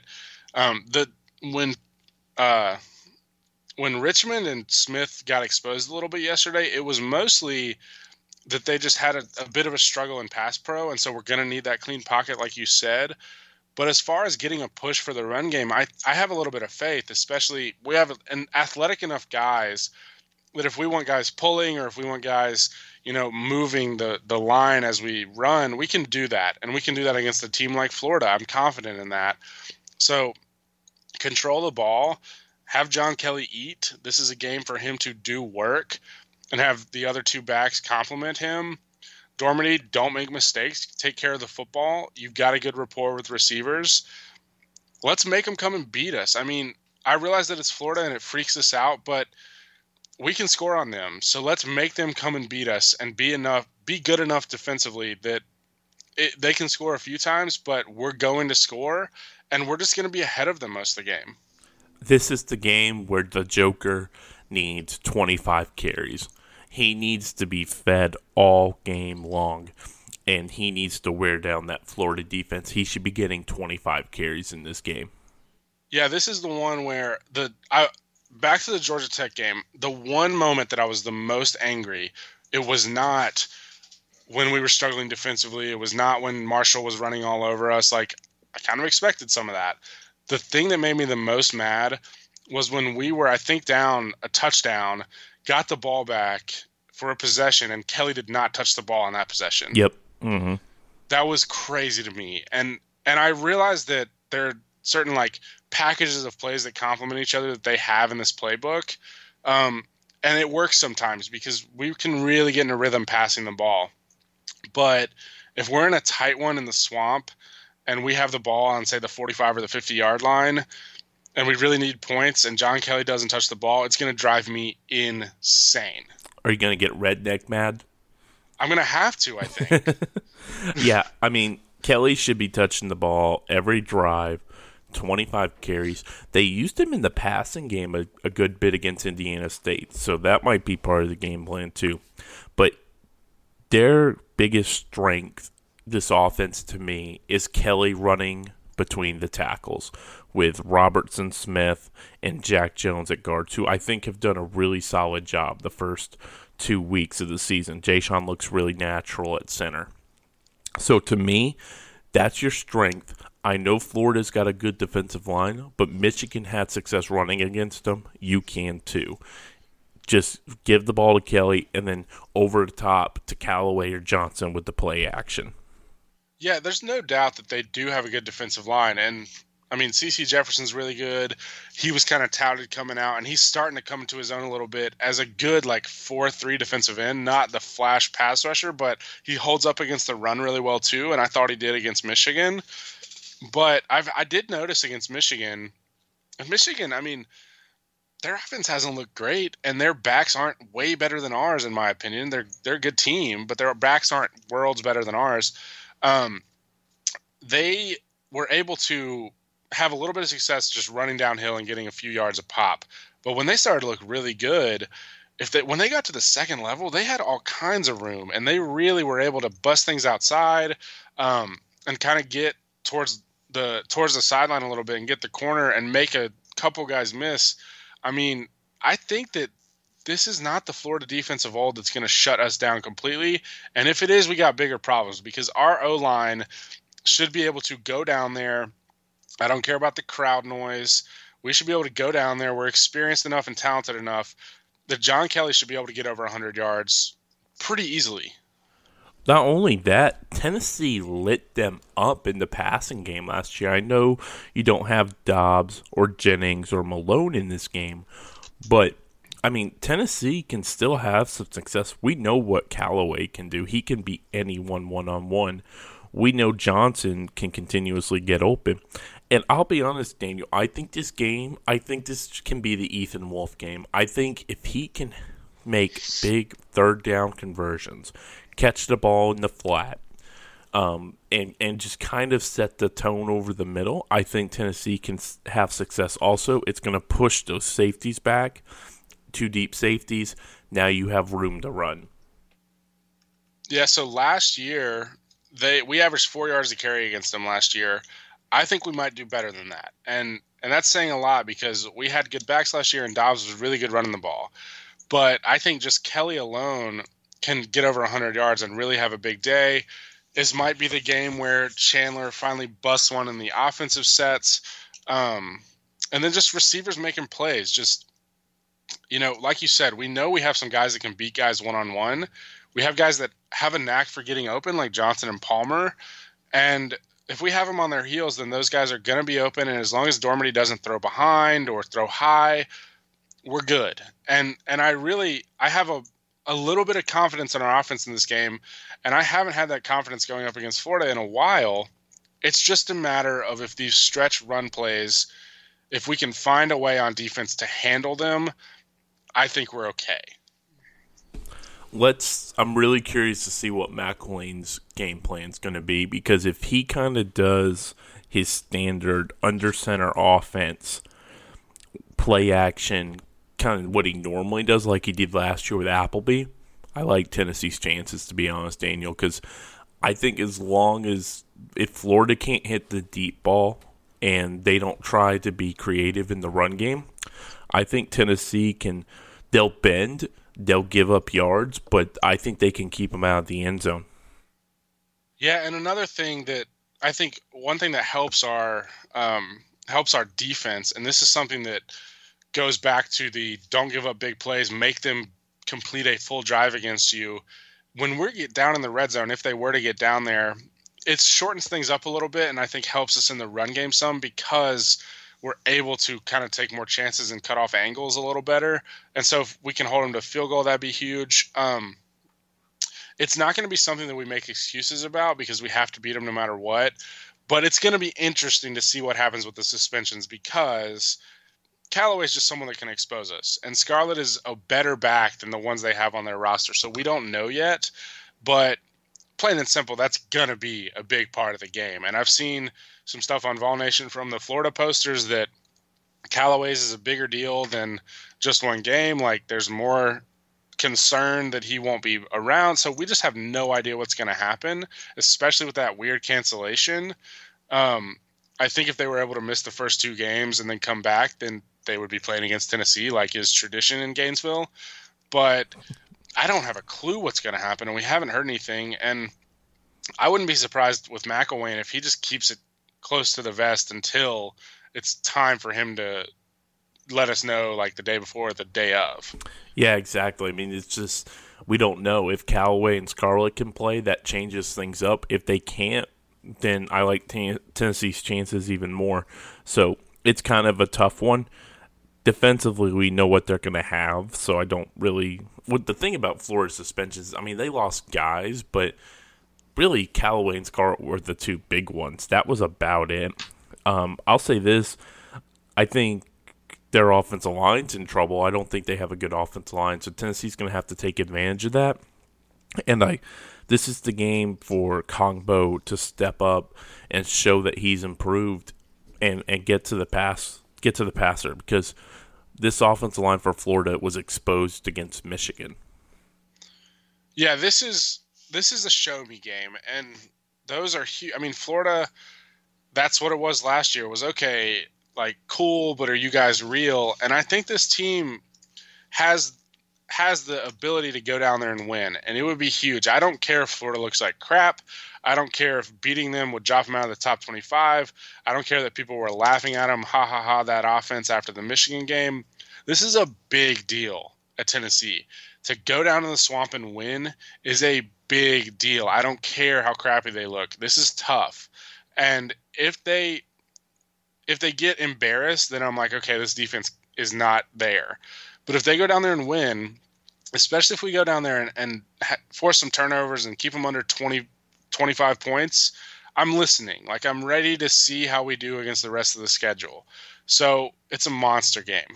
when Richmond and Smith got exposed a little bit yesterday, it was mostly that they just had a bit of a struggle in pass pro, and so we're going to need that clean pocket like you said. But as far as getting a push for the run game, I have a little bit of faith, especially we have an athletic enough guys that if we want guys pulling or if we want guys, moving the line as we run, we can do that. And we can do that against a team like Florida. I'm confident in that. So control the ball, have John Kelly eat. This is a game for him to do work and have the other two backs complement him. Dormady, don't make mistakes. Take care of the football. You've got a good rapport with receivers. Let's make them come and beat us. I mean, I realize that it's Florida and it freaks us out, but we can score on them. So let's make them come and beat us and be good enough defensively that they can score a few times, but we're going to score, and we're just going to be ahead of them most of the game. This is the game where the Joker needs 25 carries. He needs to be fed all game long, and he needs to wear down that Florida defense. He should be getting 25 carries in this game. Yeah, this is the one where back to the Georgia Tech game, the one moment that I was the most angry, it was not when we were struggling defensively. It was not when Marshall was running all over us. Like, I kind of expected some of that. The thing that made me the most mad was when we were, I think, down a touchdown, got the ball back for a possession, and Kelly did not touch the ball on that possession. Yep. Mm-hmm. That was crazy to me. And I realized that there are certain like packages of plays that complement each other that they have in this playbook. And it works sometimes because we can really get in a rhythm passing the ball. But if we're in a tight one in the swamp and we have the ball on, say, the 45 or the 50-yard line, and we really need points, and John Kelly doesn't touch the ball, it's going to drive me insane. Are you going to get redneck mad? I'm going to have to, I think. Yeah, I mean, Kelly should be touching the ball every drive, 25 carries. They used him in the passing game a good bit against Indiana State, so that might be part of the game plan too. But their biggest strength, this offense to me, is Kelly running between the tackles with Robertson Smith and Jack Jones at guards, who I think have done a really solid job the first 2 weeks of the season. Jayshon looks really natural at center. So to me, that's your strength. I know Florida's got a good defensive line, but Michigan had success running against them. You can too. Just give the ball to Kelly and then over the top to Callaway or Johnson with the play action. Yeah, there's no doubt that they do have a good defensive line. And, I mean, C.C. Jefferson's really good. He was kind of touted coming out, and he's starting to come into his own a little bit as a good, like, 4-3 defensive end, not the flash pass rusher, but he holds up against the run really well, too, and I thought he did against Michigan. But I did notice against Michigan, I mean, their offense hasn't looked great, and their backs aren't way better than ours, in my opinion. They're a good team, but their backs aren't worlds better than ours. They were able to have a little bit of success just running downhill and getting a few yards a pop. But when they started to look really good, when they got to the second level, they had all kinds of room, and they really were able to bust things outside and kind of get towards the sideline a little bit and get the corner and make a couple guys miss. I mean, I think that this is not the Florida defense of old that's going to shut us down completely. And if it is, we got bigger problems because our O-line should be able to go down there. I don't care about the crowd noise. We should be able to go down there. We're experienced enough and talented enough that John Kelly should be able to get over 100 yards pretty easily. Not only that, Tennessee lit them up in the passing game last year. I know you don't have Dobbs or Jennings or Malone in this game, but I mean, Tennessee can still have some success. We know what Callaway can do. He can beat anyone one-on-one. We know Johnson can continuously get open. And I'll be honest, Daniel, I think this can be the Ethan Wolf game. I think if he can make big third down conversions, catch the ball in the flat, and just kind of set the tone over the middle, I think Tennessee can have success. Also, it's going to push those safeties back. 2 deep safeties. Now you have room to run. Yeah, so last year we averaged 4 yards a carry against them last year. I think we might do better than that. And that's saying a lot because we had good backs last year and Dobbs was really good running the ball. But I think just Kelly alone can get over 100 yards and really have a big day. This might be the game where Chandler finally busts one in the offensive sets. And then just receivers making plays. Just, you know, like you said, we know we have some guys that can beat guys one-on-one. We have guys that have a knack for getting open, like Johnson and Palmer. And if we have them on their heels, then those guys are going to be open. And as long as Dormady doesn't throw behind or throw high, we're good. And I have a little bit of confidence in our offense in this game. And I haven't had that confidence going up against Florida in a while. It's just a matter of if these stretch run plays, if we can find a way on defense to handle them, I think we're okay. I'm really curious to see what McElwain's game plan is going to be, because if he kind of does his standard under center offense, play action, kind of what he normally does like he did last year with Appleby, I like Tennessee's chances, to be honest, Daniel, because I think as long as if Florida can't hit the deep ball and they don't try to be creative in the run game, I think Tennessee they'll bend, they'll give up yards, but I think they can keep them out of the end zone. Yeah, and another thing that I think one thing that helps our defense, and this is something that goes back to the don't give up big plays, make them complete a full drive against you. When we get down in the red zone, if they were to get down there, it shortens things up a little bit, and I think helps us in the run game some because we're able to kind of take more chances and cut off angles a little better. And so if we can hold them to field goal, that'd be huge. It's not going to be something that we make excuses about because we have to beat them no matter what. But it's going to be interesting to see what happens with the suspensions because Callaway is just someone that can expose us. And Scarlett is a better back than the ones they have on their roster. So we don't know yet. But plain and simple, that's going to be a big part of the game. And I've seen some stuff on Vol Nation from the Florida posters that Callaway's is a bigger deal than just one game. Like there's more concern that he won't be around. So we just have no idea what's going to happen, especially with that weird cancellation. I think if they were able to miss the first 2 games and then come back, then they would be playing against Tennessee like is tradition in Gainesville. But I don't have a clue what's going to happen, and we haven't heard anything. And I wouldn't be surprised with McElwain if he just keeps it close to the vest until it's time for him to let us know like the day before or the day of. Yeah, exactly. I mean, it's just we don't know. If Callaway and Scarlett can play, that changes things up. If they can't, then I like Tennessee's chances even more. So it's kind of a tough one. Defensively, we know what they're going to have, so I don't really – the thing about Florida's suspensions, I mean, they lost guys, but really Callaway and Scarlett were the 2 big ones. That was about it. I'll say this. I think their offensive line's in trouble. I don't think they have a good offensive line, so Tennessee's going to have to take advantage of that. And this is the game for Kongbo to step up and show that he's improved and get to the passer because this offensive line for Florida was exposed against Michigan. Yeah, this is a show me game, and those are huge. I mean, Florida, that's what it was last year. It was okay, like cool, but are you guys real? And I think this team has the ability to go down there and win, and it would be huge. I don't care if Florida looks like crap. I don't care if beating them would drop them out of the top 25. I don't care that people were laughing at them, ha, ha, ha, that offense after the Michigan game. This is a big deal at Tennessee. To go down in the swamp and win is a big deal. I don't care how crappy they look. This is tough. And if they get embarrassed, then I'm like, okay, this defense is not there. But if they go down there and win, especially if we go down there and force some turnovers and keep them under 20, 25 points, I'm listening. Like, I'm ready to see how we do against the rest of the schedule. So it's a monster game.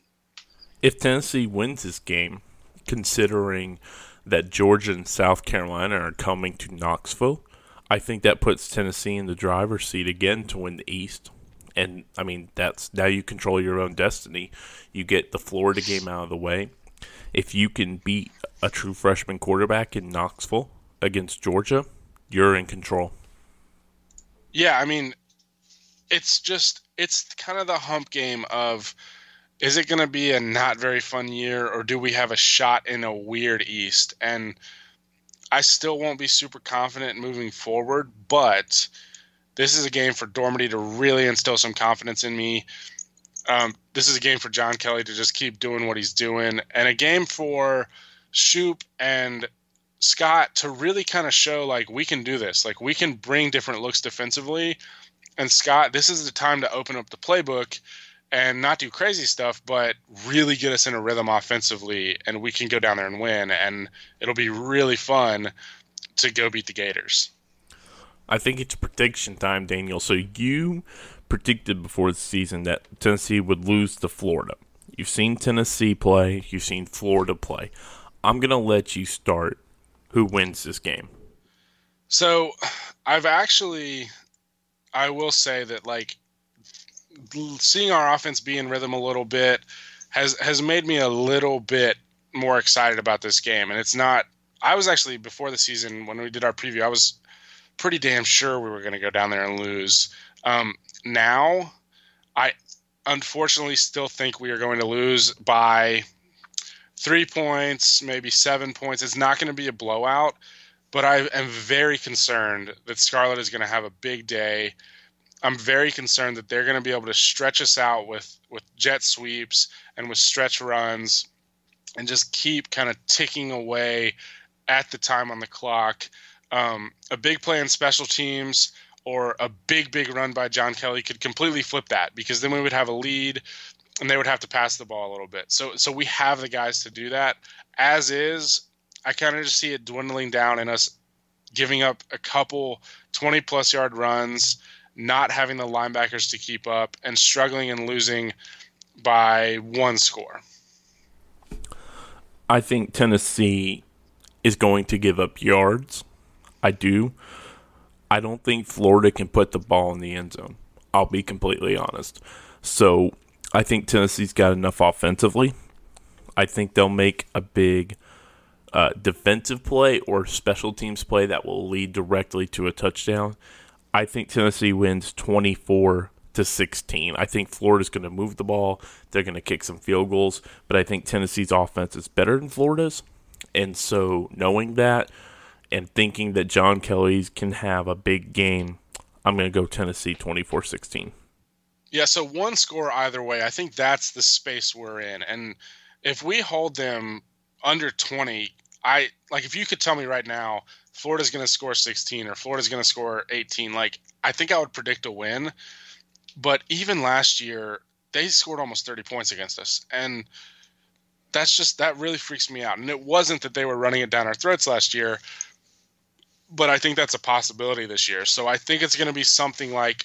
If Tennessee wins this game, considering that Georgia and South Carolina are coming to Knoxville, I think that puts Tennessee in the driver's seat again to win the East. And, I mean, that's now you control your own destiny. You get the Florida game out of the way. If you can beat a true freshman quarterback in Knoxville against Georgia, you're in control. Yeah, I mean, it's kind of the hump game of, is it going to be a not very fun year, or do we have a shot in a weird East? And I still won't be super confident moving forward, but this is a game for Dormady to really instill some confidence in me. This is a game for John Kelly to just keep doing what he's doing, and a game for Shoop and Scott to really kind of show, like, we can do this. Like, we can bring different looks defensively. And Scott, this is the time to open up the playbook and not do crazy stuff, but really get us in a rhythm offensively, and we can go down there and win, and it'll be really fun to go beat the Gators. I think it's prediction time, Daniel. So you predicted before the season that Tennessee would lose to Florida. You've seen Tennessee play. You've seen Florida play. I'm going to let you start who wins this game. So I will say that, like, seeing our offense be in rhythm a little bit has made me a little bit more excited about this game. And it's not – I was actually, before the season, when we did our preview, I was pretty damn sure we were going to go down there and lose. Now, I unfortunately still think we are going to lose by 3 points, maybe 7 points. It's not going to be a blowout, but I am very concerned that Scarlett is going to have a big day. I'm very concerned that they're going to be able to stretch us out with jet sweeps and with stretch runs and just keep kind of ticking away at the time on the clock. a big play in special teams or a big run by John Kelly could completely flip that, because then we would have a lead and they would have to pass the ball a little bit. So we have the guys to do that. As is, I kind of just see it dwindling down and us giving up a couple 20-plus yard runs, not having the linebackers to keep up, and struggling and losing by one score. I think Tennessee is going to give up yards. I do. I don't think Florida can put the ball in the end zone. I'll be completely honest. So I think Tennessee's got enough offensively. I think they'll make a big defensive play or special teams play that will lead directly to a touchdown. I think Tennessee wins 24-16. I think Florida's going to move the ball. They're going to kick some field goals, but I think Tennessee's offense is better than Florida's. And so knowing that and thinking that John Kelly can have a big game, I'm going to go Tennessee 24-16. Yeah, so one score either way. I think that's the space we're in. And if we hold them under 20, if you could tell me right now Florida's going to score 16 or Florida's going to score 18, I think I would predict a win. But even last year, they scored almost 30 points against us. And that really freaks me out. And it wasn't that they were running it down our throats last year, but I think that's a possibility this year. So I think it's going to be something like,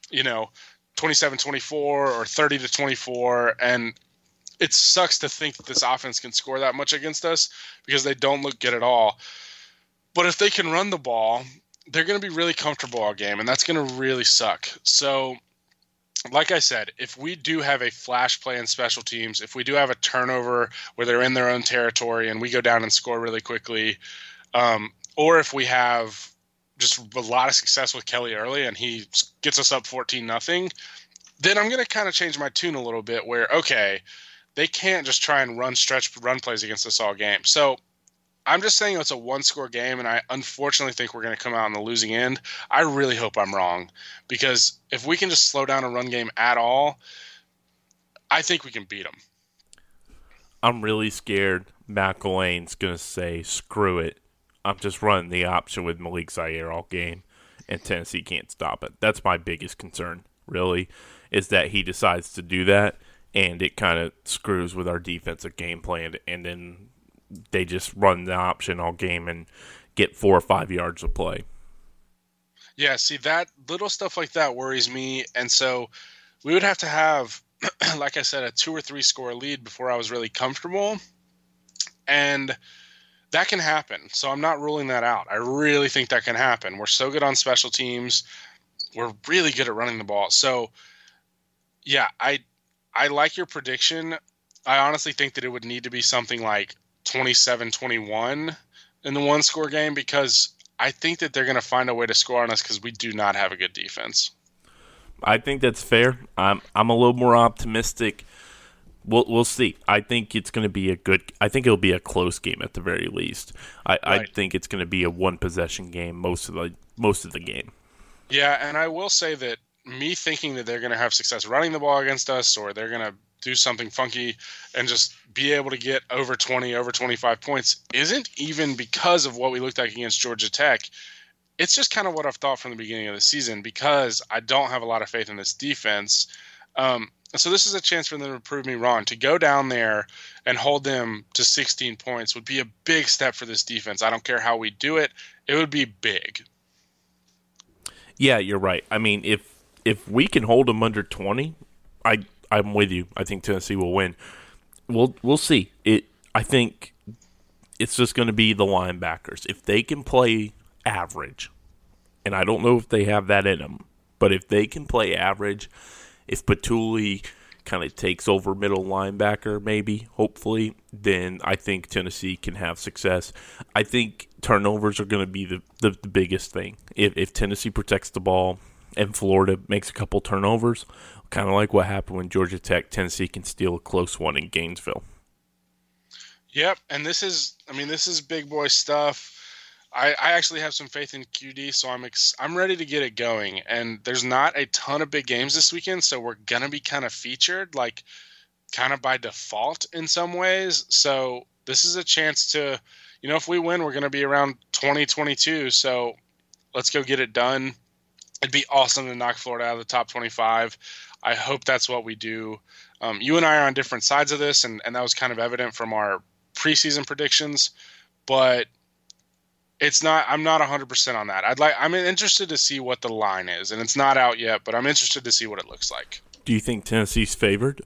27-24 or 30-24. And it sucks to think that this offense can score that much against us because they don't look good at all. But if they can run the ball, they're going to be really comfortable all game, and that's going to really suck. So, like I said, if we do have a flash play in special teams, if we do have a turnover where they're in their own territory and we go down and score really quickly, or if we have just a lot of success with Kelly early and he gets us up 14-0, then I'm going to kind of change my tune a little bit where, okay, they can't just try and stretch run plays against us all game. So I'm just saying it's a one-score game, and I unfortunately think we're going to come out on the losing end. I really hope I'm wrong, because if we can just slow down a run game at all, I think we can beat them. I'm really scared McElwain's going to say, screw it. I'm just running the option with Malik Zaire all game, and Tennessee can't stop it. That's my biggest concern, really, is that he decides to do that, and it kind of screws with our defensive game plan, and then they just run the option all game and get 4 or 5 yards of play. Yeah, see, that little stuff like that worries me. And so we would have to have, like I said, a 2 or 3 score lead before I was really comfortable. And that can happen. So I'm not ruling that out. I really think that can happen. We're so good on special teams. We're really good at running the ball. So, yeah, I like your prediction. I honestly think that it would need to be something like 27-21 in the one-score game, because I think that they're going to find a way to score on us because we do not have a good defense. I think that's fair. I'm a little more optimistic. We'll see. I think it's going to be I think it'll be a close game at the very least. I think it's going to be a one-possession game most of the game. Yeah, and I will say that me thinking that they're going to have success running the ball against us, or they're going to do something funky and just be able to get over 20, over 25 points, isn't even because of what we looked like against Georgia Tech. It's just kind of what I've thought from the beginning of the season, because I don't have a lot of faith in this defense. So this is a chance for them to prove me wrong. To go down there and hold them to 16 points would be a big step for this defense. I don't care how we do it. It would be big. Yeah, you're right. I mean, if we can hold them under 20, I'm with you. I think Tennessee will win. We'll see. I think it's just going to be the linebackers. If they can play average, and I don't know if they have that in them, but if they can play average, if Patuli kind of takes over middle linebacker, maybe, hopefully, then I think Tennessee can have success. I think turnovers are going to be the biggest thing. If Tennessee protects the ball and Florida makes a couple turnovers, kind of like what happened when Georgia Tech, Tennessee can steal a close one in Gainesville. Yep, and this is big boy stuff. I actually have some faith in QD, so I'm ready to get it going. And there's not a ton of big games this weekend, so we're gonna be kind of featured, kind of by default in some ways. So this is a chance to, if we win, we're going to be around 2022. So let's go get it done. It'd be awesome to knock Florida out of the top 25. I hope that's what we do. You and I are on different sides of this, and that was kind of evident from our preseason predictions, but I'm not 100% on that. I'm interested to see what the line is, and it's not out yet, but I'm interested to see what it looks like. Do you think Tennessee's favored?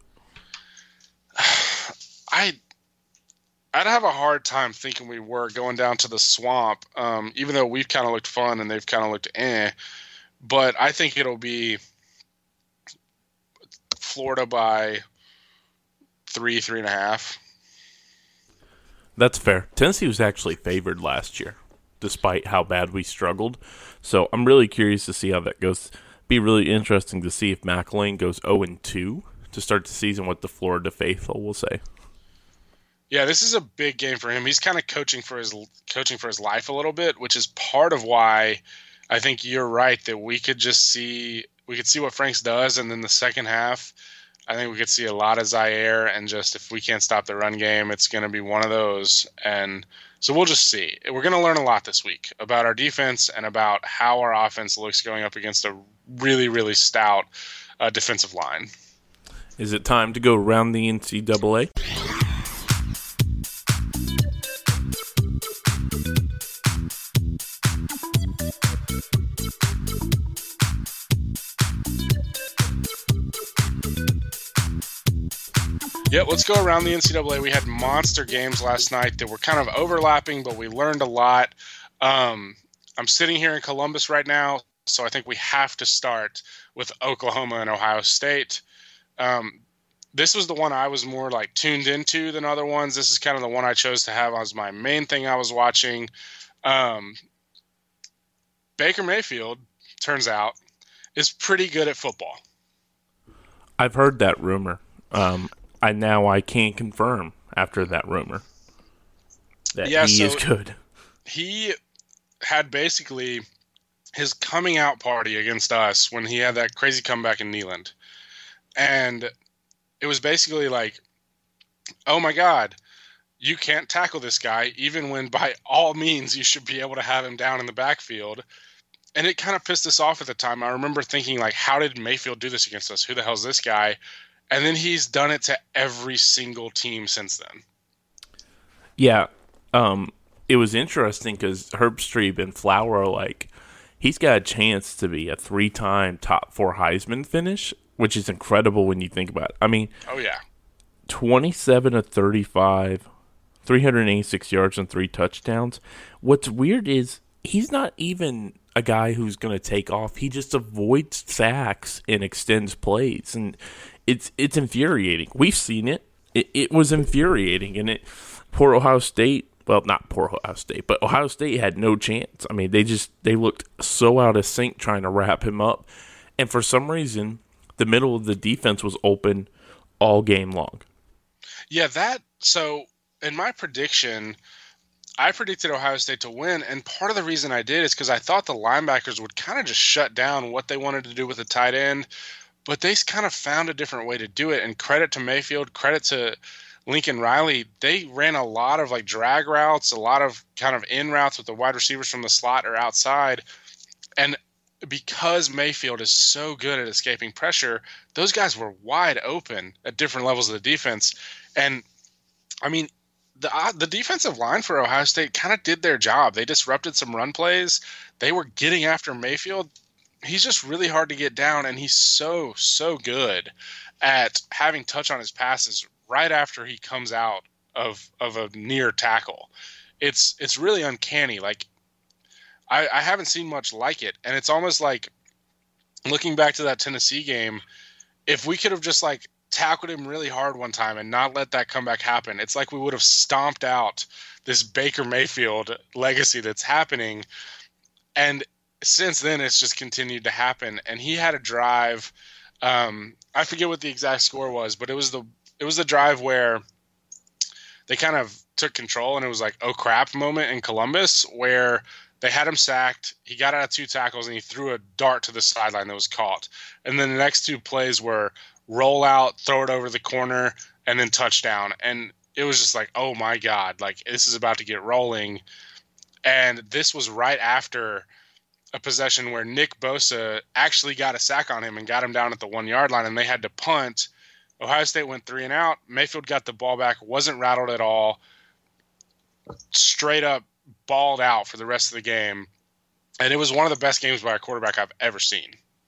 I'd have a hard time thinking we were going down to the Swamp, even though we've kind of looked fun and they've kind of looked but I think it'll be Florida by 3.5. That's fair. Tennessee was actually favored last year, despite how bad we struggled. So I'm really curious to see how that goes. Be really interesting to see if McElwain goes 0-2 to start the season, what the Florida faithful will say. Yeah, this is a big game for him. He's kind of coaching for his life a little bit, which is part of why I think you're right that we could see what Franks does, and then the second half, I think we could see a lot of Zaire, and just if we can't stop the run game, it's going to be one of those. And so we'll just see. We're going to learn a lot this week about our defense and about how our offense looks going up against a really, really stout defensive line. Is it time to go around the NCAA? Yeah, let's go around the NCAA. We had monster games last night that were kind of overlapping, but we learned a lot. I'm sitting here in Columbus right now, so I think we have to start with Oklahoma and Ohio State. This was the one I was more like tuned into than other ones. This is kind of the one I chose to have as my main thing I was watching. Baker Mayfield, turns out, is pretty good at football. I've heard that rumor. I can't confirm after that rumor that he is good. He had basically his coming out party against us when he had that crazy comeback in Neyland. And it was basically like, oh my God, you can't tackle this guy, even when by all means you should be able to have him down in the backfield. And it kind of pissed us off at the time. I remember thinking, like, how did Mayfield do this against us? Who the hell is this guy? And then he's done it to every single team since then. Yeah. It was interesting because Herbstreit and Flower, he's got a chance to be a 3-time top 4 Heisman finish, which is incredible when you think about it. I mean, oh yeah, 27 of 35, 386 yards and 3 touchdowns. What's weird is he's not even a guy who's going to take off. He just avoids sacks and extends plays, and it's infuriating. We've seen it. It was infuriating, and poor Ohio State. Well, not poor Ohio State, but Ohio State had no chance. I mean, they looked so out of sync trying to wrap him up, and for some reason, the middle of the defense was open all game long. Yeah, so in my prediction, I predicted Ohio State to win, and part of the reason I did is because I thought the linebackers would kind of just shut down what they wanted to do with the tight end, but they kind of found a different way to do it, and credit to Mayfield, credit to Lincoln Riley. They ran a lot of drag routes, a lot of kind of in routes with the wide receivers from the slot or outside, and because Mayfield is so good at escaping pressure, those guys were wide open at different levels of the defense. And I mean, the defensive line for Ohio State kind of did their job. They disrupted some run plays. They were getting after Mayfield. He's just really hard to get down, and he's so good at having touch on his passes right after he comes out of a near tackle. It's really uncanny. I haven't seen much like it, and it's almost like looking back to that Tennessee game, if we could have just tackled him really hard one time and not let that comeback happen, it's like we would have stomped out this Baker Mayfield legacy that's happening. And since then, it's just continued to happen. And he had a drive. I forget what the exact score was, but it was the drive where they kind of took control, and it was like, oh crap moment in Columbus, where they had him sacked. He got out of 2 tackles, and he threw a dart to the sideline that was caught. And then the next 2 plays were roll out, throw it over the corner, and then touchdown. And it was just like, oh my God, like this is about to get rolling. And this was right after a possession where Nick Bosa actually got a sack on him and got him down at the 1 yard line, and they had to punt. Ohio State went 3 and out. Mayfield got the ball back, wasn't rattled at all, straight up balled out for the rest of the game. And it was one of the best games by a quarterback I've ever seen.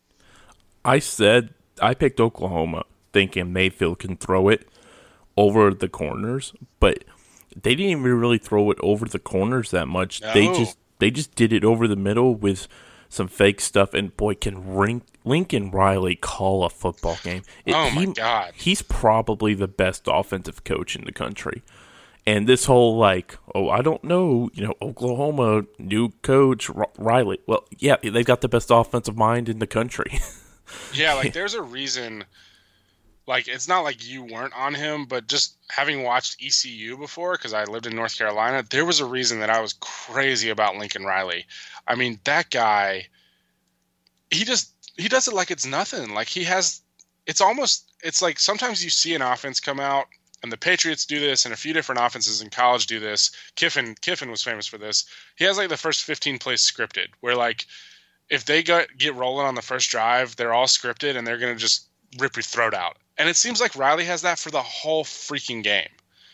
I picked Oklahoma thinking Mayfield can throw it over the corners, but they didn't even really throw it over the corners that much. No. They just did it over the middle with some fake stuff, and boy, can Lincoln Riley call a football game. My God. He's probably the best offensive coach in the country. And this whole like, oh, I don't know, Oklahoma, new coach, Riley. Well, yeah, they've got the best offensive mind in the country. Yeah, like there's a reason. Like, it's not like you weren't on him, but just having watched ECU before, because I lived in North Carolina, there was a reason that I was crazy about Lincoln Riley. I mean, that guy, he does it like it's nothing. Like it's like sometimes you see an offense come out, and the Patriots do this, and a few different offenses in college do this. Kiffin was famous for this. He has like the first 15 plays scripted, where like if they get rolling on the first drive, they're all scripted, and they're going to just rip your throat out. And it seems like Riley has that for the whole freaking game.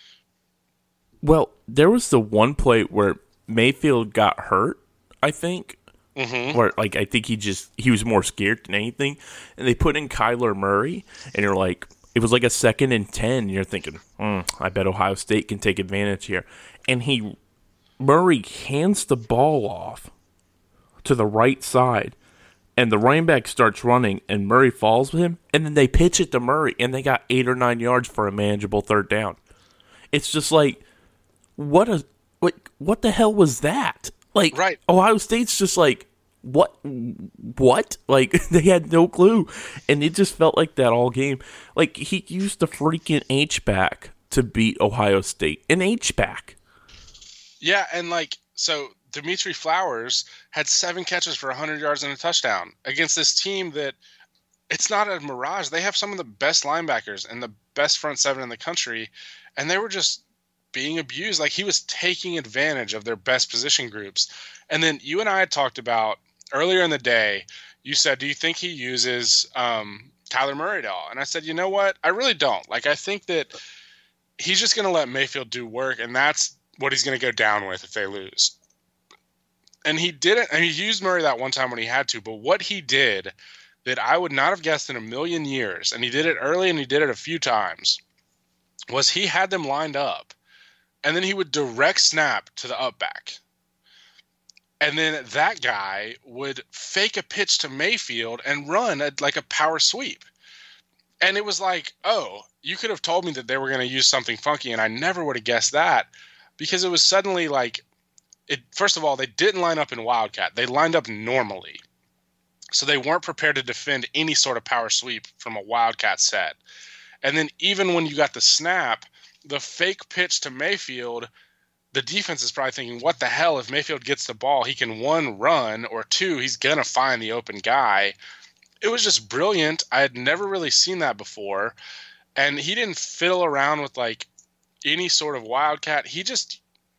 Well, there was the one play where Mayfield got hurt, I think. Mm-hmm. Where like I think he was more scared than anything. And they put in Kyler Murray, and you're like, it was like a 2nd and 10. And you're thinking, I bet Ohio State can take advantage here. And Murray hands the ball off to the right side. And the running back starts running, and Murray falls with him, and then they pitch it to Murray, and they got 8 or 9 yards for a manageable 3rd down. It's just like, what the hell was that? Like, right. Ohio State's just like, what? Like, they had no clue, and it just felt like that all game. Like, he used the freaking H-back to beat Ohio State. An H-back. Yeah, and like, so Dimitri Flowers had 7 catches for 100 yards and a touchdown against this team that it's not a mirage. They have some of the best linebackers and the best front 7 in the country, and they were just being abused. Like, he was taking advantage of their best position groups. And then you and I had talked about earlier in the day, you said, do you think he uses Kyler Murray at all? And I said, you know what? I really don't. Like, I think that he's just going to let Mayfield do work, and that's what he's going to go down with if they lose. And he didn't. I mean, he used Murray that one time when he had to. But what he did that I would not have guessed in a million years, and he did it early and he did it a few times, was he had them lined up, and then he would direct snap to the up back. And then that guy would fake a pitch to Mayfield and run like a power sweep. And it was like, oh, you could have told me that they were going to use something funky, and I never would have guessed that, because it was suddenly like, first of all, they didn't line up in Wildcat. They lined up normally. So they weren't prepared to defend any sort of power sweep from a Wildcat set. And then even when you got the snap, the fake pitch to Mayfield, the defense is probably thinking, what the hell? If Mayfield gets the ball, he can 1, run, or 2, he's going to find the open guy. It was just brilliant. I had never really seen that before. And he didn't fiddle around with like any sort of Wildcat. He just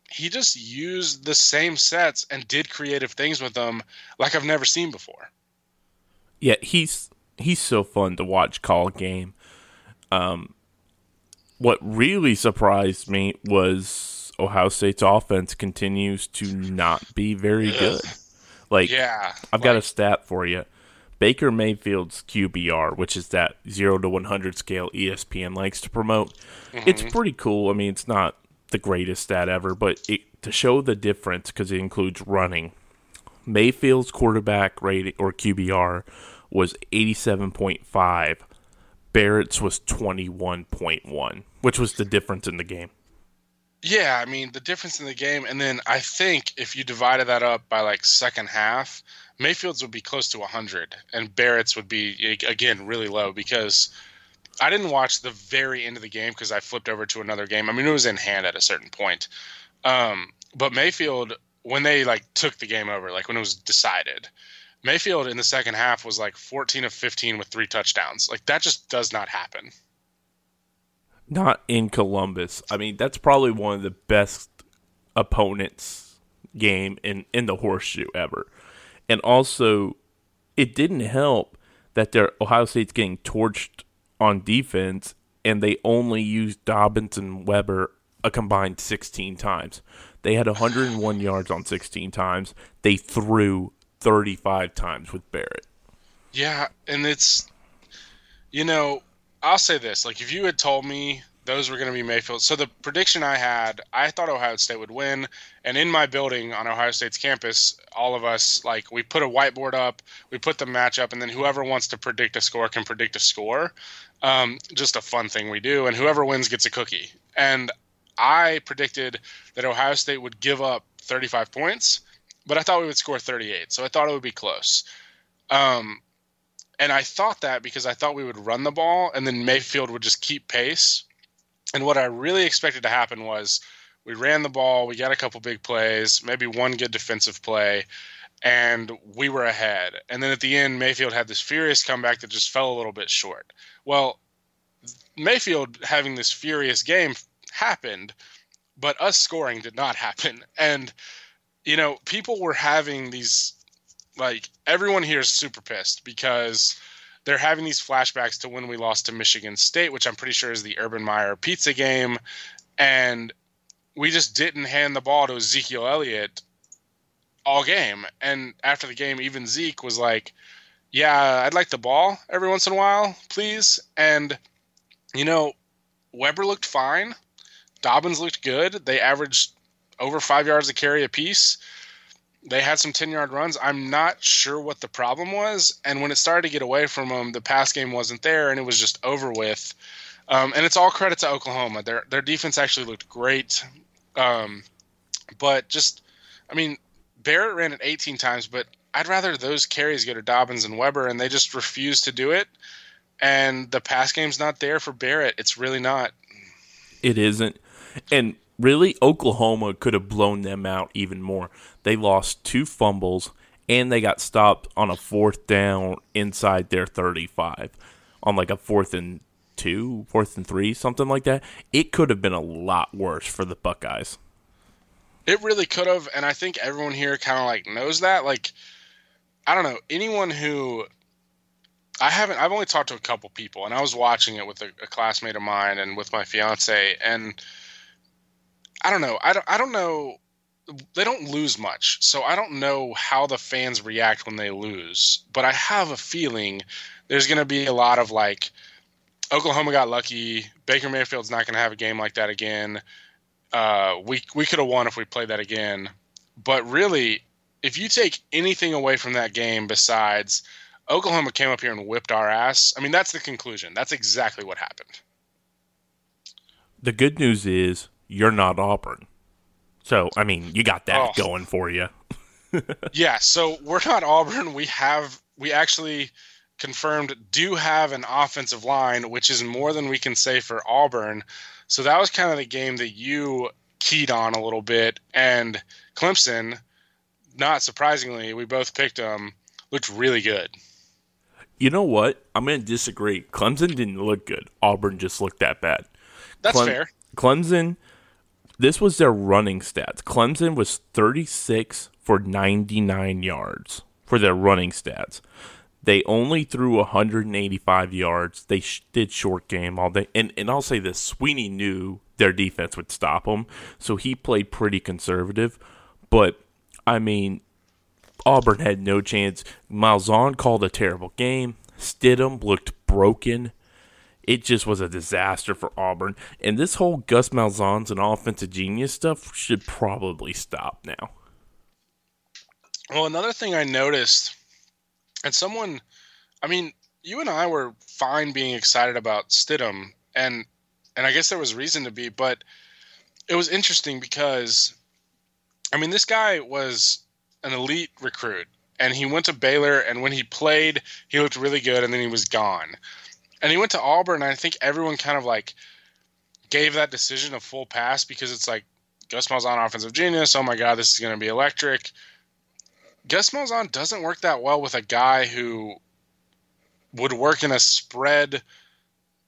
used the same sets and did creative things with them like I've never seen before. Yeah, he's so fun to watch call a game. What really surprised me was Ohio State's offense continues to not be very good. Like, yeah, I've got a stat for you. Baker Mayfield's QBR, which is that 0 to 100 scale ESPN likes to promote, it's pretty cool. I mean, it's not the greatest stat ever, but to show the difference, because it includes running, Mayfield's quarterback rating or QBR was 87.5. Barrett's was 21.1, which was the difference in the game. Yeah, I mean, the difference in the game, and then I think if you divided that up by like second half, Mayfield's would be close to 100, and Barrett's would be, again, really low, because I didn't watch the very end of the game because I flipped over to another game. I mean, it was in hand at a certain point. But Mayfield, when they like took the game over, like when it was decided, Mayfield in the second half was like 14 of 15 with 3 touchdowns. Like, that just does not happen. Not in Columbus. I mean, that's probably one of the best opponents game in the horseshoe ever. And also, it didn't help that their Ohio State's getting torched on defense, and they only used Dobbins and Weber a combined 16 times. They had 101 yards on 16 times. They threw 35 times with Barrett. Yeah, and it's, I'll say this. Like, if you had told me those were going to be Mayfield. So the prediction I had, I thought Ohio State would win. And in my building on Ohio State's campus, all of us, like, we put a whiteboard up, we put the matchup, and then whoever wants to predict a score can predict a score. Just a fun thing we do. And whoever wins gets a cookie. And I predicted that Ohio State would give up 35 points, but I thought we would score 38. So I thought it would be close. And I thought that because I thought we would run the ball and then Mayfield would just keep pace. And what I really expected to happen was we ran the ball, we got a couple big plays, maybe one good defensive play, and we were ahead. And then at the end, Mayfield had this furious comeback that just fell a little bit short. Well, Mayfield having this furious game happened, but us scoring did not happen. And, people were having these, like, everyone here is super pissed because they're having these flashbacks to when we lost to Michigan State, which I'm pretty sure is the Urban Meyer pizza game. And we just didn't hand the ball to Ezekiel Elliott all game. And after the game, even Zeke was like, yeah, I'd like the ball every once in a while, please. And, Weber looked fine. Dobbins looked good. They averaged over 5 yards a carry apiece. They had some 10-yard runs. I'm not sure what the problem was. And when it started to get away from them, the pass game wasn't there, and it was just over with. And it's all credit to Oklahoma. Their defense actually looked great. But just, Barrett ran it 18 times, but I'd rather those carries go to Dobbins and Weber, and they just refused to do it. And the pass game's not there for Barrett. It's really not. It isn't. And really, Oklahoma could have blown them out even more. They lost 2 fumbles, and they got stopped on a 4th down inside their 35 on like a 4th and 2, 4th and 3, something like that. It could have been a lot worse for the Buckeyes. It really could have, and I think everyone here kind of like knows that. Like, I don't know, anyone who I've only talked to a couple people, and I was watching it with a classmate of mine and with my fiance, and I don't know. I don't know. They don't lose much, so I don't know how the fans react when they lose. But I have a feeling there's going to be a lot of like, Oklahoma got lucky. Baker Mayfield's not going to have a game like that again. We could have won if we played that again. But really, if you take anything away from that game besides Oklahoma came up here and whipped our ass, that's the conclusion. That's exactly what happened. The good news is you're not Auburn. So, you got that going for you. Yeah, so we're not Auburn. We actually confirmed do have an offensive line, which is more than we can say for Auburn. So that was kind of the game that you keyed on a little bit. And Clemson, not surprisingly, we both picked them, looked really good. You know what? I'm going to disagree. Clemson didn't look good. Auburn just looked that bad. That's fair. Clemson, this was their running stats. Clemson was 36 for 99 yards for their running stats. They only threw 185 yards. They did short game all day. And I'll say this, Sweeney knew their defense would stop them, so he played pretty conservative. But, Auburn had no chance. Malzahn called a terrible game. Stidham looked broken. It just was a disaster for Auburn. And this whole Gus Malzahn's an offensive genius stuff should probably stop now. Well, another thing I noticed, and someone, you and I were fine being excited about Stidham, and I guess there was reason to be, but it was interesting because, this guy was an elite recruit, and he went to Baylor, and when he played, he looked really good, and then he was gone. And he went to Auburn, and I think everyone kind of like gave that decision a full pass because it's like, Gus Malzahn, offensive genius, oh my God, this is going to be electric. Gus Malzahn doesn't work that well with a guy who would work in a spread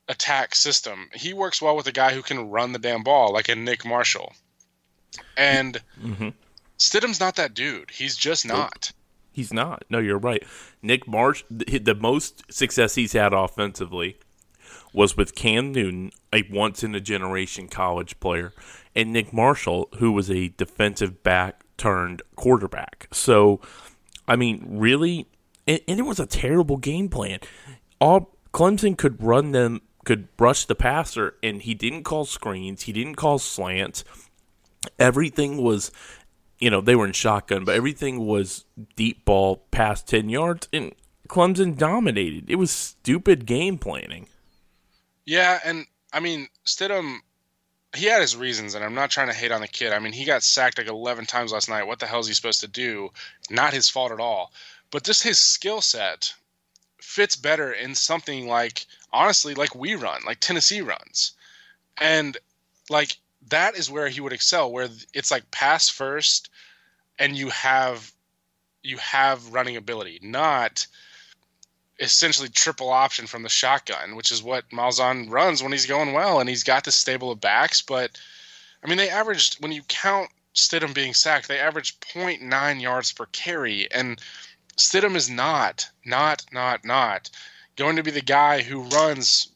attack system. He works well with a guy who can run the damn ball, like a Nick Marshall. And Stidham's not that dude. He's just not. He's not. No, you're right. Nick Marsh, the most success he's had offensively was with Cam Newton, a once-in-a-generation college player, and Nick Marshall, who was a defensive back turned quarterback. So, I mean, really, and it was a terrible game plan. Clemson could run them, could rush the passer, and he didn't call screens. He didn't call slants. Everything was, they were in shotgun, but everything was deep ball past 10 yards, and Clemson dominated. It was stupid game planning. Yeah, and, I mean, Stidham, he had his reasons, and I'm not trying to hate on the kid. I mean, he got sacked like 11 times last night. What the hell is he supposed to do? Not his fault at all. But just his skill set fits better in something like, honestly, like we run, like Tennessee runs. And, like, that is where he would excel, where it's like pass first and you have running ability, not essentially triple option from the shotgun, which is what Malzahn runs when he's going well, and he's got this stable of backs. But, I mean, they averaged, when you count Stidham being sacked, they averaged 0.9 yards per carry, and Stidham is not going to be the guy who runs,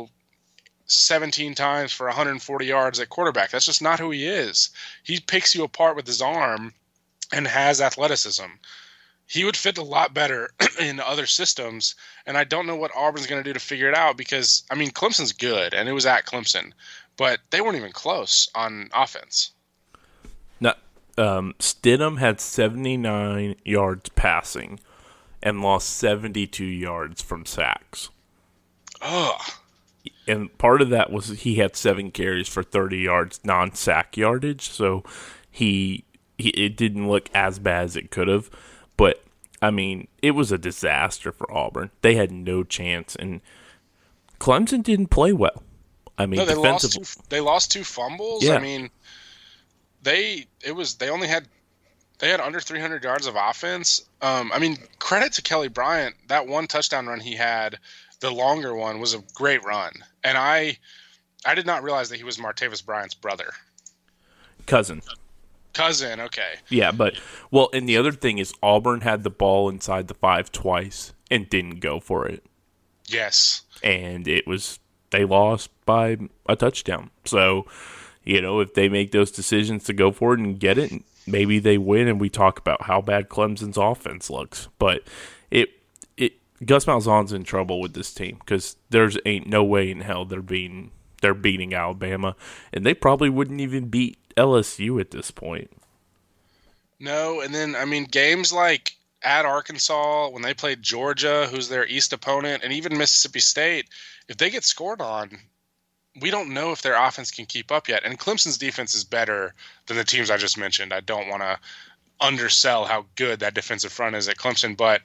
17 times for 140 yards at quarterback. That's just not who he is. He picks you apart with his arm and has athleticism. He would fit a lot better in other systems, and I don't know what Auburn's going to do to figure it out because, I mean, Clemson's good, and it was at Clemson, but they weren't even close on offense. No, Stidham had 79 yards passing and lost 72 yards from sacks. Ugh. And part of that was he had 7 carries for 30 yards non-sack yardage, so it didn't look as bad as it could have. But, I mean, it was a disaster for Auburn. They had no chance, and Clemson didn't play well. I mean, no, they lost 2 fumbles. Yeah. I mean, they had under 300 yards of offense. I mean, credit to Kelly Bryant. That one touchdown run he had, the longer one, was a great run. And I did not realize that he was Martavis Bryant's brother. Cousin, okay. Yeah, and the other thing is Auburn had the ball inside the 5 twice and didn't go for it. Yes. And they lost by a touchdown. So, if they make those decisions to go for it and get it, maybe they win and we talk about how bad Clemson's offense looks. But Gus Malzahn's in trouble with this team because ain't no way in hell they're beating Alabama, and they probably wouldn't even beat LSU at this point. No, and then, I mean, games like at Arkansas, when they played Georgia, who's their East opponent, and even Mississippi State, if they get scored on, we don't know if their offense can keep up yet. And Clemson's defense is better than the teams I just mentioned. I don't want to undersell how good that defensive front is at Clemson, but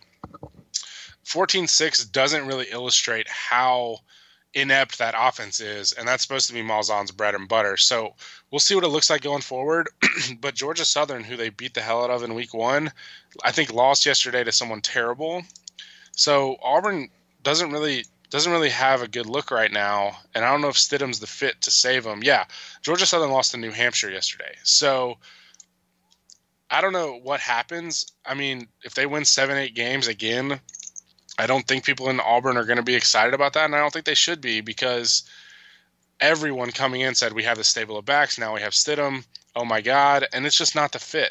14-6 doesn't really illustrate how inept that offense is, and that's supposed to be Malzahn's bread and butter. So we'll see what it looks like going forward. But Georgia Southern, who they beat the hell out of in week 1, I think lost yesterday to someone terrible. So Auburn doesn't really have a good look right now, and I don't know if Stidham's the fit to save them. Yeah, Georgia Southern lost to New Hampshire yesterday. So I don't know what happens. I mean, if they win 7-8 games again, I don't think people in Auburn are going to be excited about that, and I don't think they should be because everyone coming in said we have the stable of backs. Now we have Stidham. Oh, my God. And it's just not the fit.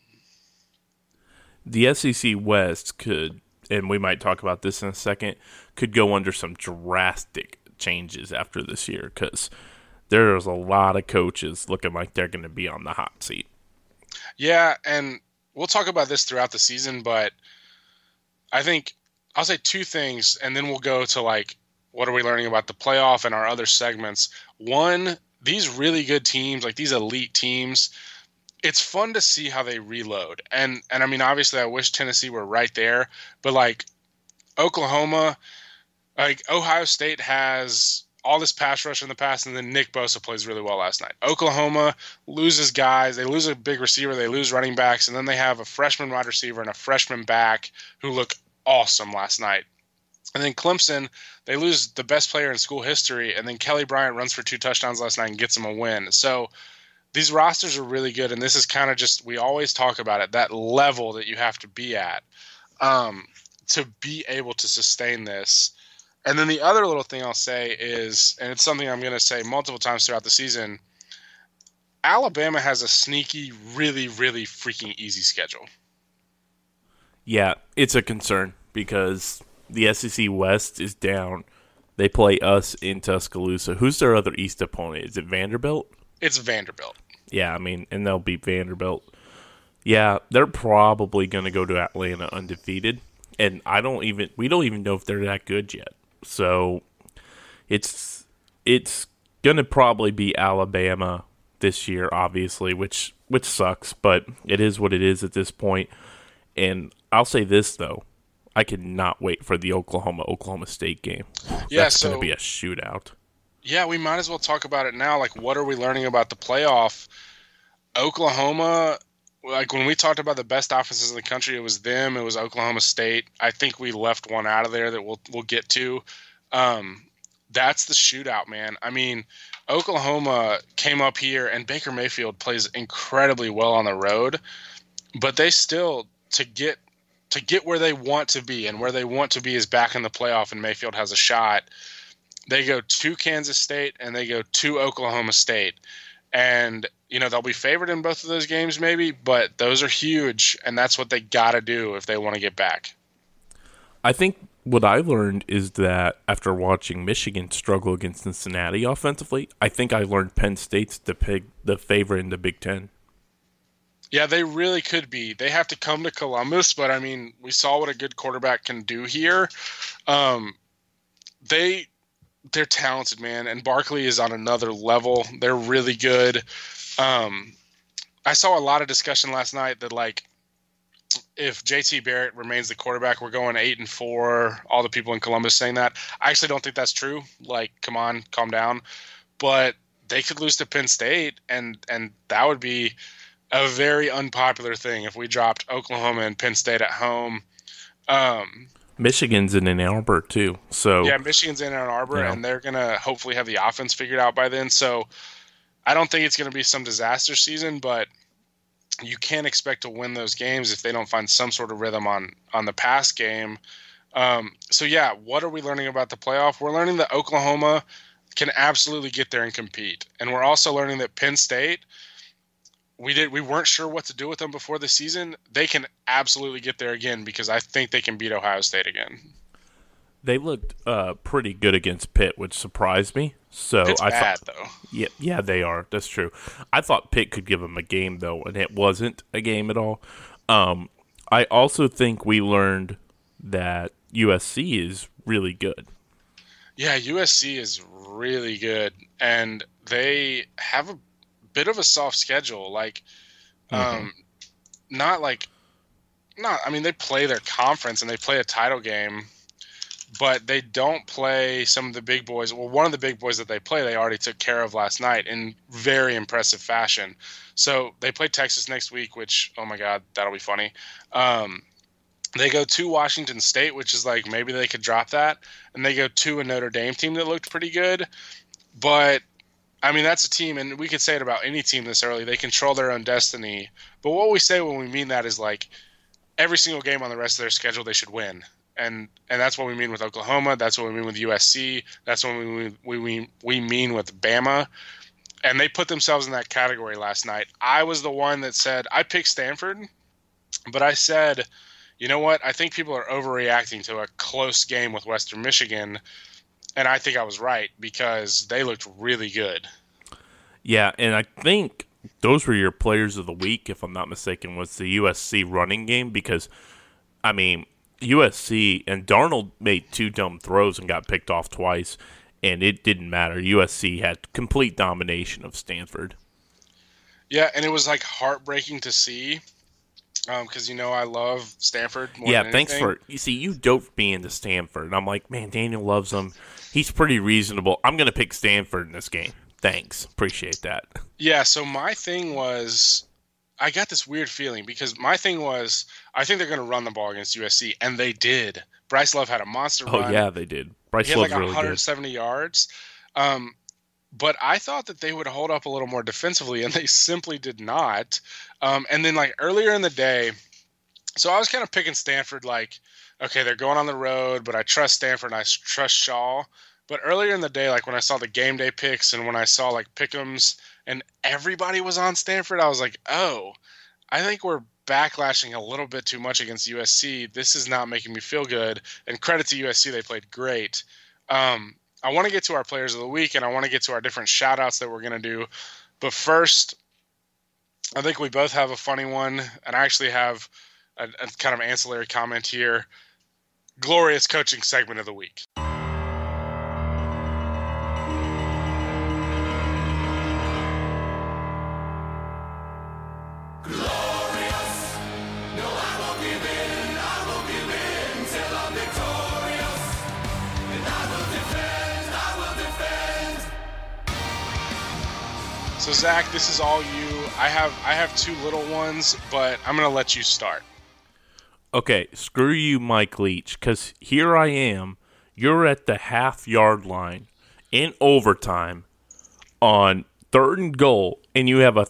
The SEC West could, and we might talk about this in a second, could go under some drastic changes after this year because there's a lot of coaches looking like they're going to be on the hot seat. Yeah, and we'll talk about this throughout the season, but I think I'll say 2 things, and then we'll go to, like, what are we learning about the playoff and our other segments. One, these really good teams, like these elite teams, it's fun to see how they reload. And I mean, obviously, I wish Tennessee were right there, but, like, Oklahoma, like, Ohio State has all this pass rush in the past, and then Nick Bosa plays really well last night. Oklahoma loses guys. They lose a big receiver. They lose running backs, and then they have a freshman wide receiver and a freshman back who look awesome last night. And then Clemson, they lose the best player in school history, and then Kelly Bryant runs for 2 touchdowns last night and gets them a win. So these rosters are really good, and this is kind of just, we always talk about it, that level that you have to be at to be able to sustain this. And then the other little thing I'll say is, and it's something I'm going to say multiple times throughout the season, Alabama has a sneaky, really, really freaking easy schedule. Yeah, it's a concern because the SEC West is down. They play us in Tuscaloosa. Who's their other East opponent? Is it Vanderbilt? It's Vanderbilt. Yeah, I mean, and they'll beat Vanderbilt. Yeah, they're probably going to go to Atlanta undefeated, and we don't even know if they're that good yet. So it's going to probably be Alabama this year, obviously, which sucks, but it is what it is at this point. And I'll say this though, I cannot wait for the Oklahoma State game. Yeah, that's going to be a shootout. Yeah, we might as well talk about it now. Like, what are we learning about the playoff? Oklahoma, like when we talked about the best offenses in the country, it was them. It was Oklahoma State. I think we left one out of there that we'll get to. That's the shootout, man. I mean, Oklahoma came up here, and Baker Mayfield plays incredibly well on the road, but they still to get where they want to be, and where they want to be is back in the playoff, and Mayfield has a shot. They go to Kansas State and they go to Oklahoma State. And, they'll be favored in both of those games maybe, but those are huge, and that's what they got to do if they want to get back. I think what I learned is that after watching Michigan struggle against Cincinnati offensively, I think I learned Penn State's the favorite in the Big Ten. Yeah, they really could be. They have to come to Columbus, but, I mean, we saw what a good quarterback can do here. They're talented, man, and Barkley is on another level. They're really good. I saw a lot of discussion last night that, like, if JT Barrett remains the quarterback, we're going 8-4. All the people in Columbus saying that. I actually don't think that's true. Like, come on, calm down. But they could lose to Penn State, and that would be a very unpopular thing if we dropped Oklahoma and Penn State at home. Michigan's in Ann Arbor too, so yeah, Michigan's in Ann Arbor, and they're gonna hopefully have the offense figured out by then. So I don't think it's gonna be some disaster season, but you can't expect to win those games if they don't find some sort of rhythm on the pass game. So yeah, what are we learning about the playoff? We're learning that Oklahoma can absolutely get there and compete, and we're also learning that Penn State. We weren't sure what to do with them before the season. They can absolutely get there again because I think they can beat Ohio State again. They looked pretty good against Pitt, which surprised me. So it's bad, though. Yeah, they are. That's true. I thought Pitt could give them a game, though, and it wasn't a game at all. I also think we learned that USC is really good. Yeah, USC is really good, and they have a bit of a soft schedule. Like, I mean, they play their conference and they play a title game, but they don't play some of the big boys. Well, one of the big boys that they play, they already took care of last night in very impressive fashion. So they play Texas next week, which, oh my God, that'll be funny. They go to Washington State, which is like, maybe they could drop that. And they go to a Notre Dame team that looked pretty good. But I mean, that's a team, and we could say it about any team this early. They control their own destiny. But what we say when we mean that is, like, every single game on the rest of their schedule they should win. And that's what we mean with Oklahoma. That's what we mean with USC. That's what we mean with Bama. And they put themselves in that category last night. I was the one that said, I picked Stanford, but I said, you know what? I think people are overreacting to a close game with Western Michigan. And I think I was right because they looked really good. Yeah, and I think those were your players of the week, if I'm not mistaken, was the USC running game because, I mean, USC and Darnold made 2 dumb throws and got picked off twice, and it didn't matter. USC had complete domination of Stanford. Yeah, and it was like heartbreaking to see because, I love Stanford more than anything. Thanks for – you see, you dove me into Stanford, and I'm like, man, Daniel loves them. He's pretty reasonable. I'm going to pick Stanford in this game. Thanks. Appreciate that. Yeah, so my thing was I got this weird feeling because my thing was I think they're going to run the ball against USC, and they did. Bryce Love had a monster Oh, run. yeah, they did. He Bryce had Love's like really good. 170 yards. But I thought that they would hold up a little more defensively, and they simply did not. And then like earlier in the day, so I was kind of picking Stanford like, okay, they're going on the road, but I trust Stanford and I trust Shaw. But earlier in the day, like when I saw the game day picks and when I saw like pick'ems and everybody was on Stanford, I was like, oh, I think we're backlashing a little bit too much against USC. This is not making me feel good. And credit to USC, they played great. I want to get to our players of the week, and I want to get to our different shout-outs that we're going to do. But first, I think we both have a funny one, and I actually have a kind of ancillary comment here. Glorious coaching segment of the week. So Zach, this is all you. I have two little ones, but I'm gonna let you start. Okay, screw you, Mike Leach, because here I am. You're at the half-yard line in overtime on 3rd and goal, and you have a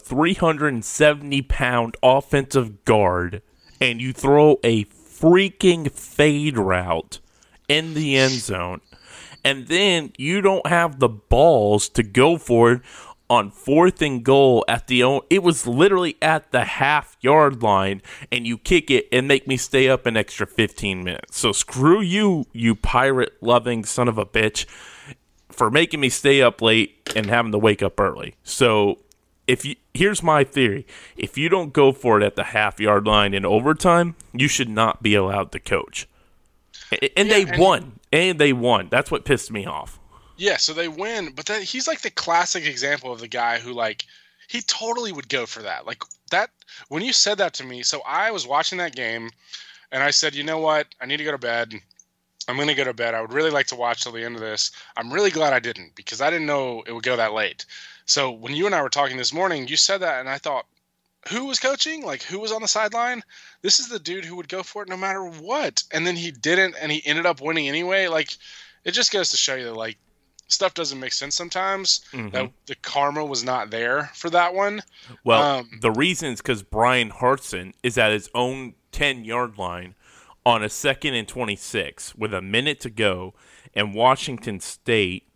370-pound offensive guard, and you throw a freaking fade route in the end zone, and then you don't have the balls to go for it on 4th and goal it was literally at the half-yard line, and you kick it and make me stay up an extra 15 minutes. So screw you, you pirate-loving son of a bitch, for making me stay up late and having to wake up early. So here's my theory. If you don't go for it at the half-yard line in overtime, you should not be allowed to coach. And they won. That's what pissed me off. Yeah, so they win, but he's like the classic example of the guy who, like, he totally would go for that. Like, that, when you said that to me, so I was watching that game, and I said, you know what, I need to go to bed. I'm going to go to bed. I would really like to watch till the end of this. I'm really glad I didn't, because I didn't know it would go that late. So when you and I were talking this morning, you said that, and I thought, who was coaching? Like, who was on the sideline? This is the dude who would go for it no matter what. And then he didn't, and he ended up winning anyway. Like, it just goes to show you that, like, stuff doesn't make sense sometimes. Mm-hmm. That the karma was not there for that one. Well, the reason is because Brian Hartson is at his own 10-yard line on a 2nd and 26 with a minute to go, and Washington State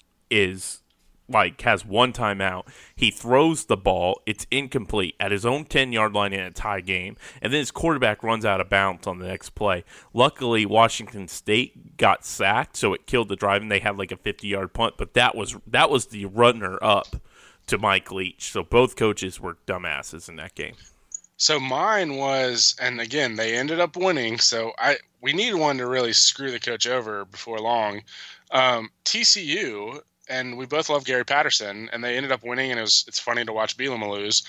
has one timeout. He throws the ball. It's incomplete at his own 10-yard line in a tie game. And then his quarterback runs out of bounds on the next play. Luckily, Washington State got sacked, so it killed the drive, and they had like a 50-yard punt. But that was the runner-up to Mike Leach. So both coaches were dumbasses in that game. So mine was, and again, they ended up winning. So we need one to really screw the coach over before long. TCU... And we both love Gary Patterson, and they ended up winning, and it's funny to watch Bielema lose.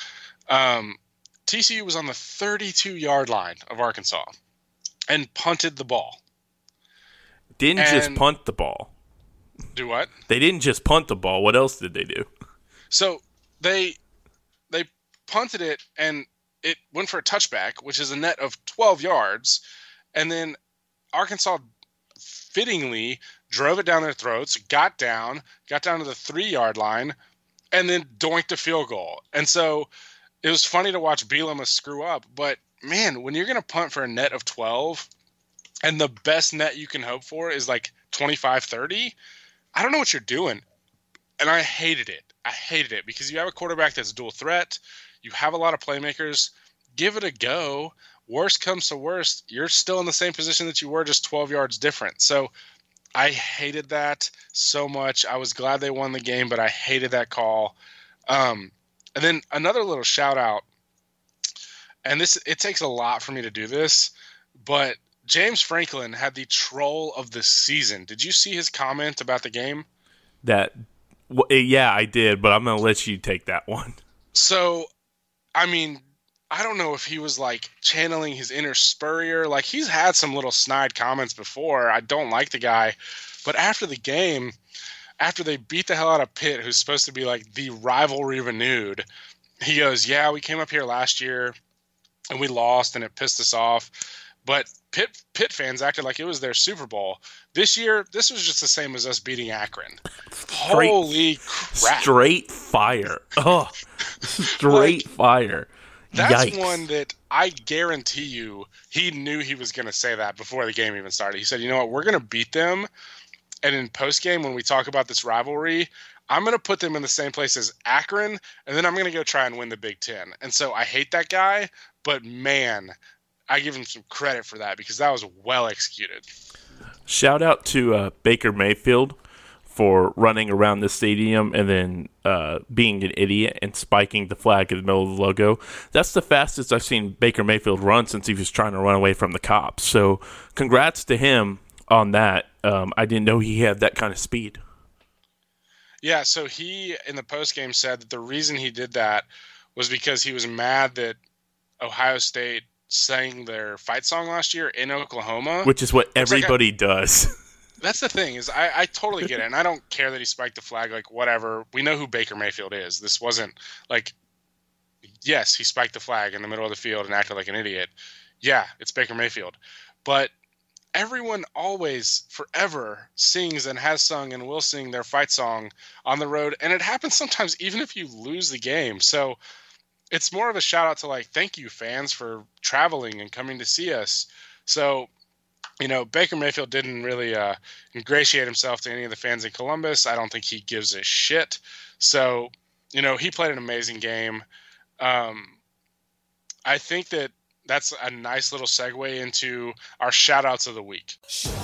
TCU was on the 32-yard line of Arkansas and punted the ball. Didn't just punt the ball. Do what? They didn't just punt the ball. What else did they do? So they punted it, and it went for a touchback, which is a net of 12 yards. And then Arkansas fittingly drove it down their throats, got down to the 3-yard line, and then doinked a field goal. And so it was funny to watch Bielema screw up. But, man, when you're going to punt for a net of 12 and the best net you can hope for is like 25-30, I don't know what you're doing. And I hated it. I hated it because you have a quarterback that's dual threat. You have a lot of playmakers. Give it a go. Worst comes to worst, you're still in the same position that you were, just 12 yards different. So I hated that so much. I was glad they won the game, but I hated that call. And then another little shout out, and it takes a lot for me to do this, but James Franklin had the troll of the season. Did you see his comment about the game? Yeah, I did, but I'm going to let you take that one. So, I mean, I don't know if he was like channeling his inner Spurrier. Like, he's had some little snide comments before. I don't like the guy. But after the game, after they beat the hell out of Pitt, who's supposed to be like the rivalry renewed, he goes, yeah, we came up here last year and we lost and it pissed us off. But Pitt fans acted like it was their Super Bowl. This year, this was just the same as us beating Akron. Holy crap. Straight fire. Oh, straight fire. That's Yikes. one that I guarantee you he knew he was going to say that before the game even started. He said, you know what, we're going to beat them. And in postgame, when we talk about this rivalry, I'm going to put them in the same place as Akron, and then I'm going to go try and win the Big Ten. And so I hate that guy, but man, I give him some credit for that because that was well executed. Shout out to Baker Mayfield for running around the stadium and then being an idiot and spiking the flag in the middle of the logo. That's the fastest I've seen Baker Mayfield run since he was trying to run away from the cops. So congrats to him on that. I didn't know he had that kind of speed. Yeah, so he, in the postgame, said that the reason he did that was because he was mad that Ohio State sang their fight song last year in Oklahoma. Which is what everybody does. That's the thing, is I totally get it, and I don't care that he spiked the flag, like, whatever. We know who Baker Mayfield is. This wasn't, like, yes, he spiked the flag in the middle of the field and acted like an idiot. Yeah, it's Baker Mayfield. But everyone always, forever, sings and has sung and will sing their fight song on the road, and it happens sometimes even if you lose the game. So it's more of a shout out to, like, thank you, fans, for traveling and coming to see us. So, you know, Baker Mayfield didn't really ingratiate himself to any of the fans in Columbus. I don't think he gives a shit. So, you know, he played an amazing game. I think that's a nice little segue into our shout outs of the week.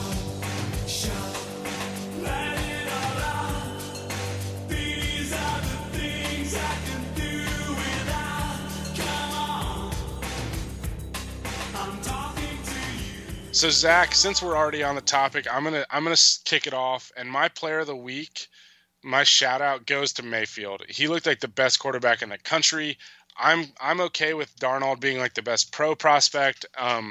So Zach, since we're already on the topic, I'm gonna kick it off. And my player of the week, my shout out goes to Mayfield. He looked like the best quarterback in the country. I'm okay with Darnold being like the best pro prospect,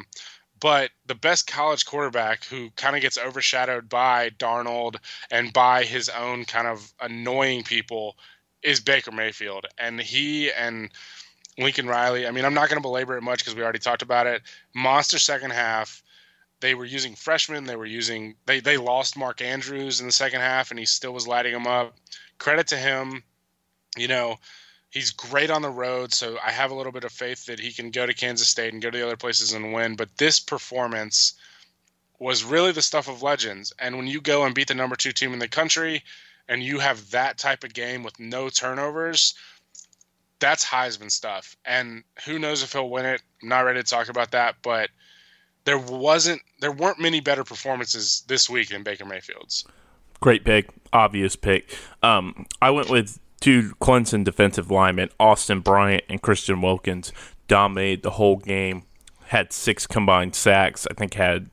but the best college quarterback who kind of gets overshadowed by Darnold and by his own kind of annoying people is Baker Mayfield. And he and Lincoln Riley, I mean, I'm not going to belabor it much because we already talked about it. Monster second half. They were using freshmen. They lost Mark Andrews in the second half, and he still was lighting them up. Credit to him. You know, he's great on the road, so I have a little bit of faith that he can go to Kansas State and go to the other places and win. But this performance was really the stuff of legends. And when you go and beat the number 2 team in the country and you have that type of game with no turnovers, that's Heisman stuff. And who knows if he'll win it. I'm not ready to talk about that, but there weren't many better performances this week than Baker Mayfield's. Great pick, obvious pick. I went with 2 Clemson defensive linemen, Austin Bryant and Christian Wilkins. Dominated the whole game, had 6 combined sacks. I think had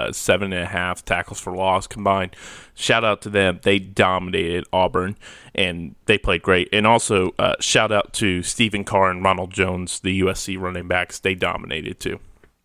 7.5 tackles for loss combined. Shout out to them. They dominated Auburn, and they played great. And also, shout out to Stephen Carr and Ronald Jones, the USC running backs. They dominated too.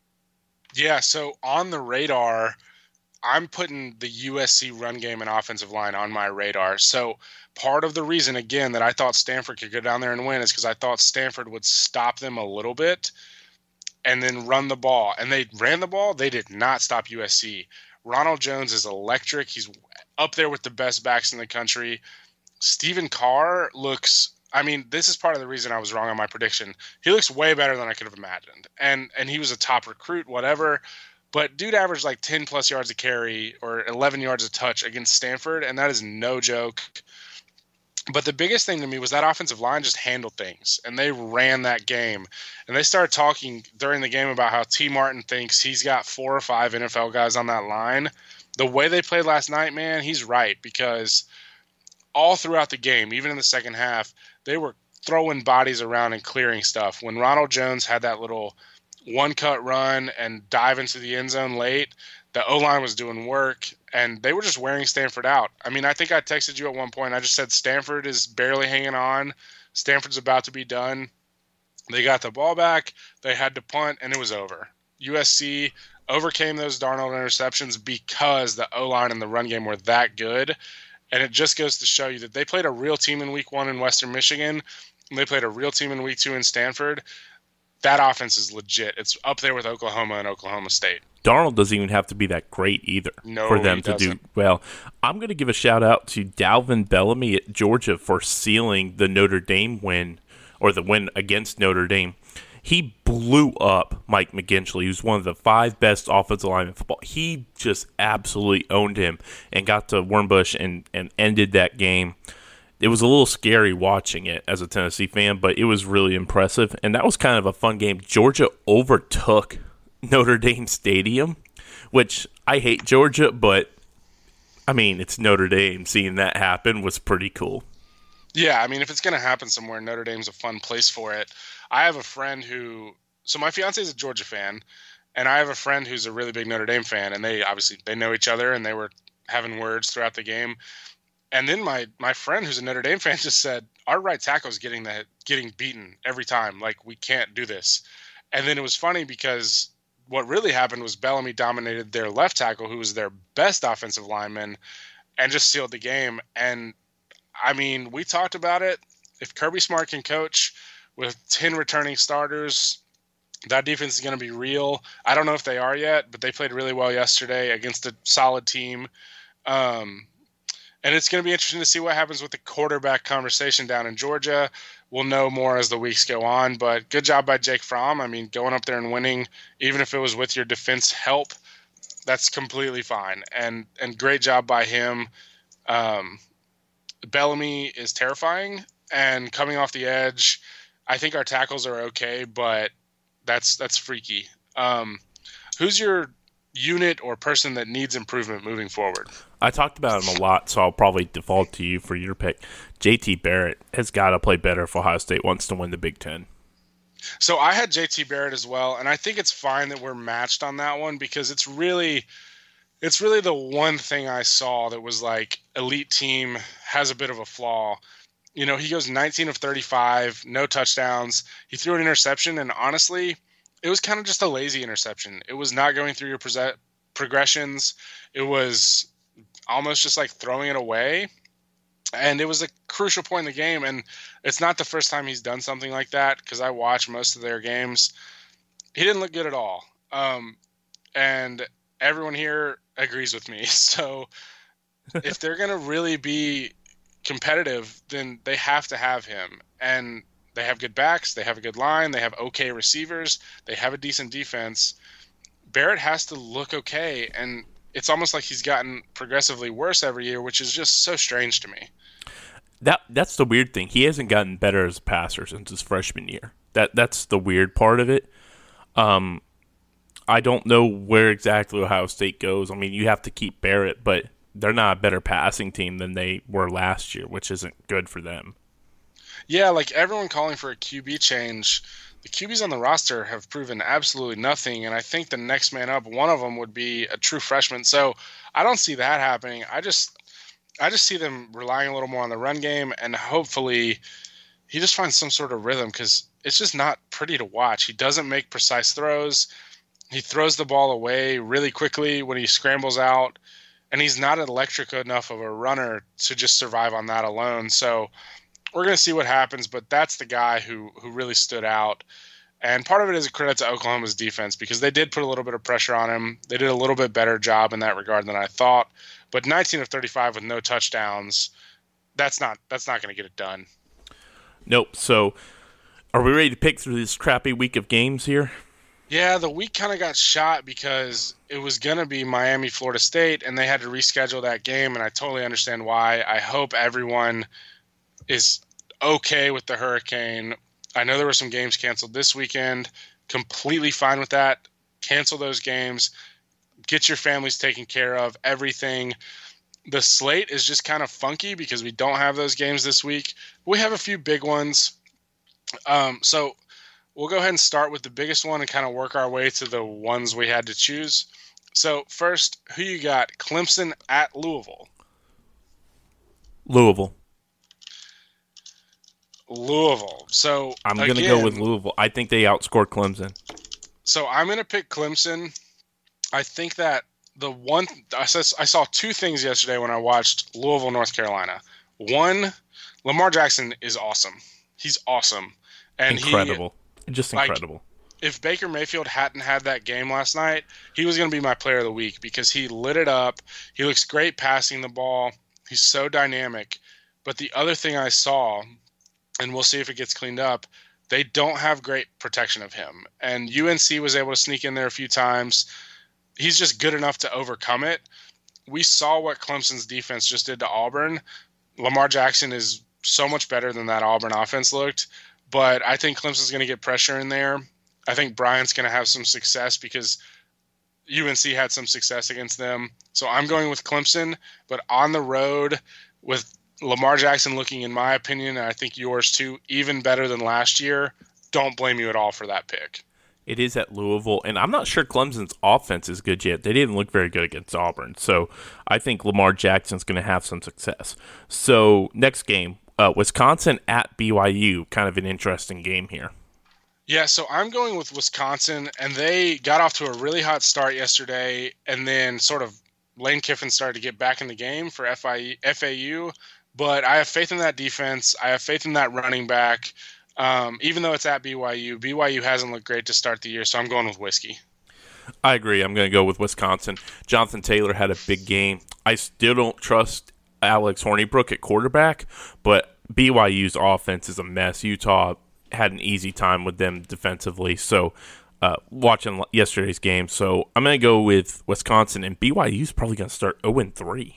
Yeah, so on the radar, I'm putting the USC run game and offensive line on my radar. So part of the reason, again, that I thought Stanford could go down there and win is because I thought Stanford would stop them a little bit and then run the ball. And they ran the ball. They did not stop USC. Ronald Jones is electric. He's up there with the best backs in the country. Stephen Carr looks... I mean, this is part of the reason I was wrong on my prediction. He looks way better than I could have imagined. And he was a top recruit, whatever. But dude averaged like 10-plus yards a carry or 11 yards a touch against Stanford, and that is no joke. But the biggest thing to me was that offensive line just handled things, and they ran that game. And they started talking during the game about how T. Martin thinks he's got 4 or 5 NFL guys on that line. The way they played last night, man, he's right, because all throughout the game, even in the second half, they were throwing bodies around and clearing stuff. When Ronald Jones had that little one-cut run and dive into the end zone late, the O-line was doing work, and they were just wearing Stanford out. I mean, I think I texted you at one point. I just said Stanford is barely hanging on. Stanford's about to be done. They got the ball back. They had to punt, and it was over. USC overcame those Darnold interceptions because the O-line and the run game were that good. And it just goes to show you that they played a real team in week 1 in Western Michigan. They played a real team in week 2 in Stanford. That offense is legit. It's up there with Oklahoma and Oklahoma State. Darnold doesn't even have to be that great either for them to do well. I'm going to give a shout-out to Dalvin Bellamy at Georgia for sealing the Notre Dame win, or the win against Notre Dame. He blew up Mike McGinley, who's one of the 5 best offensive linemen in football. He just absolutely owned him and got to Wormbush and ended that game. It was a little scary watching it as a Tennessee fan, but it was really impressive. And that was kind of a fun game. Georgia overtook Notre Dame Stadium, which I hate Georgia, but, I mean, it's Notre Dame. Seeing that happen was pretty cool. Yeah, I mean, if it's going to happen somewhere, Notre Dame's a fun place for it. I have a friend so my fiance is a Georgia fan, and I have a friend who's a really big Notre Dame fan, and they know each other, and they were having words throughout the game. And then my friend who's a Notre Dame fan just said, our right tackle is getting beaten every time. Like, we can't do this. And then it was funny because what really happened was Bellamy dominated their left tackle, who was their best offensive lineman, and just sealed the game. And, I mean, we talked about it. If Kirby Smart can coach with 10 returning starters, that defense is going to be real. I don't know if they are yet, but they played really well yesterday against a solid team. And it's going to be interesting to see what happens with the quarterback conversation down in Georgia. We'll know more as the weeks go on, but good job by Jake Fromm. I mean, going up there and winning, even if it was with your defense help, that's completely fine. And great job by him. Bellamy is terrifying, and coming off the edge, I think our tackles are okay, but that's freaky. Who's your unit or person that needs improvement moving forward? I talked about him a lot, so I'll probably default to you for your pick. JT Barrett has got to play better if Ohio State wants to win the Big Ten. So I had JT Barrett as well, and I think it's fine that we're matched on that one because it's really the one thing I saw that was like elite team has a bit of a flaw. You know, he goes 19 of 35, no touchdowns. He threw an interception, and honestly, it was kind of just a lazy interception. It was not going through your progressions. It was almost just like throwing it away. And it was a crucial point in the game. And it's not the first time he's done something like that because I watch most of their games. He didn't look good at all. And everyone here agrees with me. So if they're going to really be competitive, then they have to have him. And they have good backs. They have a good line. They have okay receivers. They have a decent defense. Barrett has to look okay. And it's almost like he's gotten progressively worse every year, which is just so strange to me. That's the weird thing. He hasn't gotten better as a passer since his freshman year. That's the weird part of it. I don't know where exactly Ohio State goes. I mean, you have to keep Barrett, but they're not a better passing team than they were last year, which isn't good for them. Yeah, like everyone calling for a QB change, the QBs on the roster have proven absolutely nothing, and I think the next man up, one of them would be a true freshman. So I don't see that happening. I just see them relying a little more on the run game, and hopefully he just finds some sort of rhythm because it's just not pretty to watch. He doesn't make precise throws. He throws the ball away really quickly when he scrambles out, and he's not electric enough of a runner to just survive on that alone. So we're going to see what happens, but that's the guy who really stood out. And part of it is a credit to Oklahoma's defense because they did put a little bit of pressure on him. They did a little bit better job in that regard than I thought. But 19 of 35 with no touchdowns, that's not going to get it done. Nope. So are we ready to pick through this crappy week of games here? Yeah, the week kind of got shot because it was going to be Miami, Florida State, and they had to reschedule that game, and I totally understand why. I hope everyone is okay with the hurricane. I know there were some games canceled this weekend. Completely fine with that. Cancel those games. Get your families taken care of. Everything. The slate is just kind of funky because we don't have those games this week. We have a few big ones. So we'll go ahead and start with the biggest one and kind of work our way to the ones we had to choose. So first, who you got? Clemson at Louisville. Louisville. So I'm going to go with Louisville. I think they outscored Clemson. So I'm going to pick Clemson. I think that I saw two things yesterday when I watched Louisville, North Carolina. One, Lamar Jackson is awesome. he's awesome. And incredible. Just like, incredible. if Baker Mayfield hadn't had that game last night, he was going to be my player of the week because he lit it up. He looks great passing the ball. He's so dynamic. But the other thing I saw, and we'll see if it gets cleaned up, they don't have great protection of him. And UNC was able to sneak in there a few times. He's just good enough to overcome it. We saw what Clemson's defense just did to Auburn. Lamar Jackson is so much better than that Auburn offense looked. But I think Clemson's going to get pressure in there. I think Bryant's going to have some success because UNC had some success against them. So I'm going with Clemson, but on the road with Lamar Jackson looking, in my opinion, and I think yours too, even better than last year. Don't blame you at all for that pick. It is at Louisville, and I'm not sure Clemson's offense is good yet. They didn't look very good against Auburn, so I think Lamar Jackson's going to have some success. So next game, Wisconsin at BYU, kind of an interesting game here. Yeah, so I'm going with Wisconsin, and they got off to a really hot start yesterday, and then sort of Lane Kiffin started to get back in the game for FAU, but I have faith in that defense. I have faith in that running back. Even though it's at BYU, BYU hasn't looked great to start the year, so I'm going with Whiskey. I agree. I'm going to go with Wisconsin. Jonathan Taylor had a big game. I still don't trust Alex Hornibrook at quarterback, but BYU's offense is a mess. Utah had an easy time with them defensively, so watching yesterday's game. So I'm going to go with Wisconsin, and BYU's probably going to start 0-3.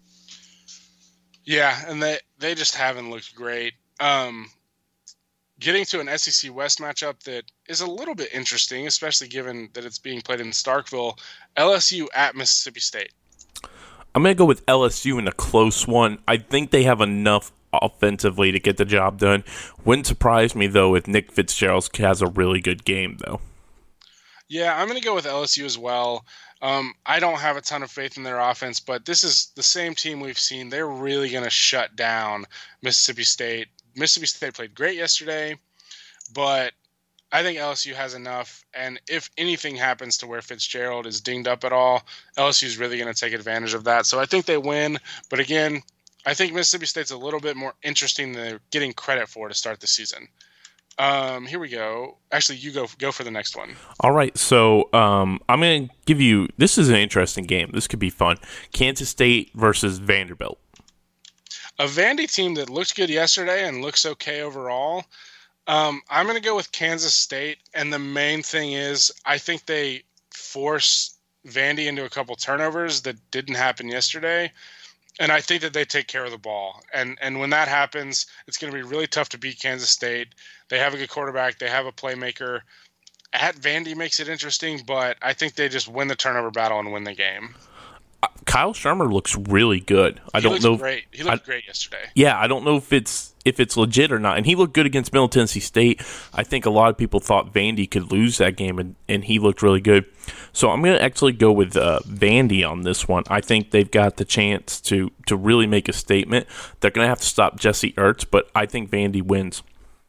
Yeah, and they just haven't looked great. Getting to an SEC West matchup that is a little bit interesting, especially given that it's being played in Starkville, LSU at Mississippi State. I'm going to go with LSU in a close one. I think they have enough offensively to get the job done. Wouldn't surprise me, though, if Nick Fitzgerald has a really good game, though. Yeah, I'm going to go with LSU as well. I don't have a ton of faith in their offense, but this is the same team we've seen. They're really going to shut down Mississippi State. Mississippi State played great yesterday, but I think LSU has enough. And if anything happens to where Fitzgerald is dinged up at all, LSU is really going to take advantage of that. So I think they win. But again, I think Mississippi State's a little bit more interesting than they're getting credit for to start the season. Here we go. Actually, you go for the next one. All right, so I'm going to give you – this is an interesting game. This could be fun. Kansas State versus Vanderbilt. A Vandy team that looked good yesterday and looks okay overall. I'm going to go with Kansas State, and the main thing is I think they force Vandy into a couple turnovers that didn't happen yesterday. And I think that they take care of the ball. And when that happens, it's going to be really tough to beat Kansas State. They have a good quarterback. They have a playmaker. At Vandy makes it interesting, but I think they just win the turnover battle and win the game. Kyle Shermer looks really good. He looked great yesterday. Yeah, I don't know if it's legit or not. And he looked good against Middle Tennessee State. I think a lot of people thought Vandy could lose that game, and he looked really good. So I'm going to actually go with Vandy on this one. I think they've got the chance to really make a statement. They're going to have to stop Jesse Ertz, but I think Vandy wins.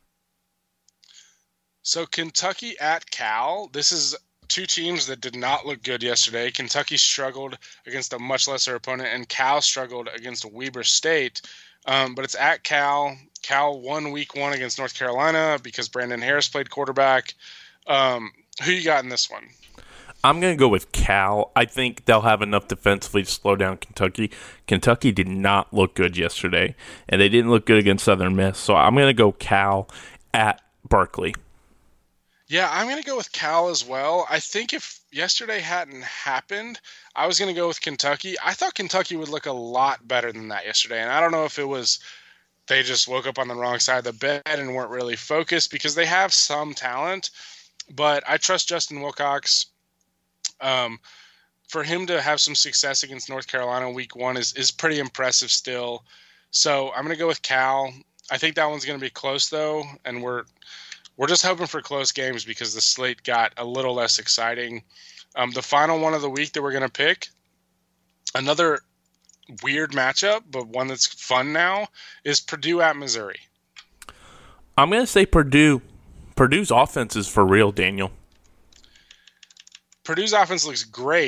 So Kentucky at Cal. This is two teams that did not look good yesterday. Kentucky struggled against a much lesser opponent, and Cal struggled against Weber State. But it's at Cal. Cal won week 1 against North Carolina because Brandon Harris played quarterback. Who you got in this one? I'm going to go with Cal. I think they'll have enough defensively to slow down Kentucky. Kentucky did not look good yesterday, and they didn't look good against Southern Miss. So I'm going to go Cal at Berkeley. Yeah, I'm going to go with Cal as well. I think if yesterday hadn't happened, I was going to go with Kentucky. I thought Kentucky would look a lot better than that yesterday, and I don't know if it was they just woke up on the wrong side of the bed and weren't really focused because they have some talent, but I trust Justin Wilcox. For him to have some success against North Carolina week 1 is pretty impressive still. So I'm going to go with Cal. I think that one's going to be close, though, and we're just hoping for close games because the slate got a little less exciting. The final one of the week that we're going to pick, another weird matchup, but one that's fun now, is Purdue at Missouri. I'm going to say Purdue. Purdue's offense is for real, Daniel. Purdue's offense looks great.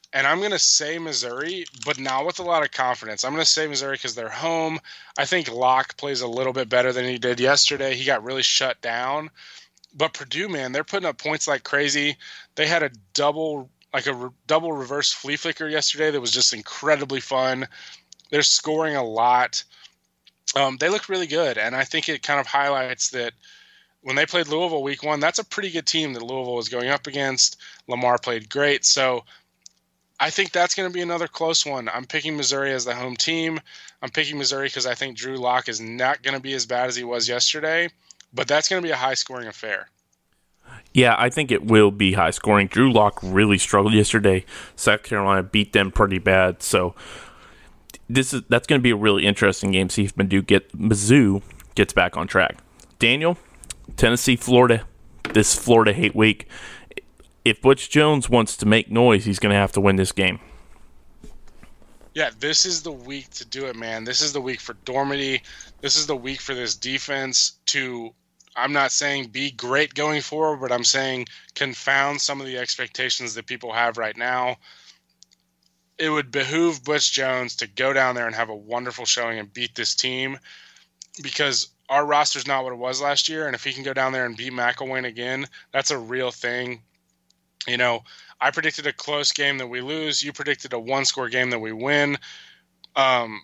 And I'm going to say Missouri, but not with a lot of confidence. I'm going to say Missouri because they're home. I think Locke plays a little bit better than he did yesterday. He got really shut down. But Purdue, man, they're putting up points like crazy. They had a double reverse flea flicker yesterday that was just incredibly fun. They're scoring a lot. They look really good, and I think it kind of highlights that when they played Louisville week 1, that's a pretty good team that Louisville was going up against. Lamar played great, so I think that's going to be another close one. I'm picking Missouri as the home team. I'm picking Missouri because I think Drew Lock is not going to be as bad as he was yesterday, but that's going to be a high-scoring affair. Yeah, I think it will be high-scoring. Drew Lock really struggled yesterday. South Carolina beat them pretty bad, so that's going to be a really interesting game. See if Mizzou gets back on track. Daniel, Tennessee, Florida, this Florida hate week. If Butch Jones wants to make noise, he's going to have to win this game. Yeah, this is the week to do it, man. This is the week for Dormady. This is the week for this defense to, I'm not saying be great going forward, but I'm saying confound some of the expectations that people have right now. It would behoove Butch Jones to go down there and have a wonderful showing and beat this team, because our roster's not what it was last year, and if he can go down there and beat McElwain again, that's a real thing. You know, I predicted a close game that we lose. You predicted a one-score game that we win. I'm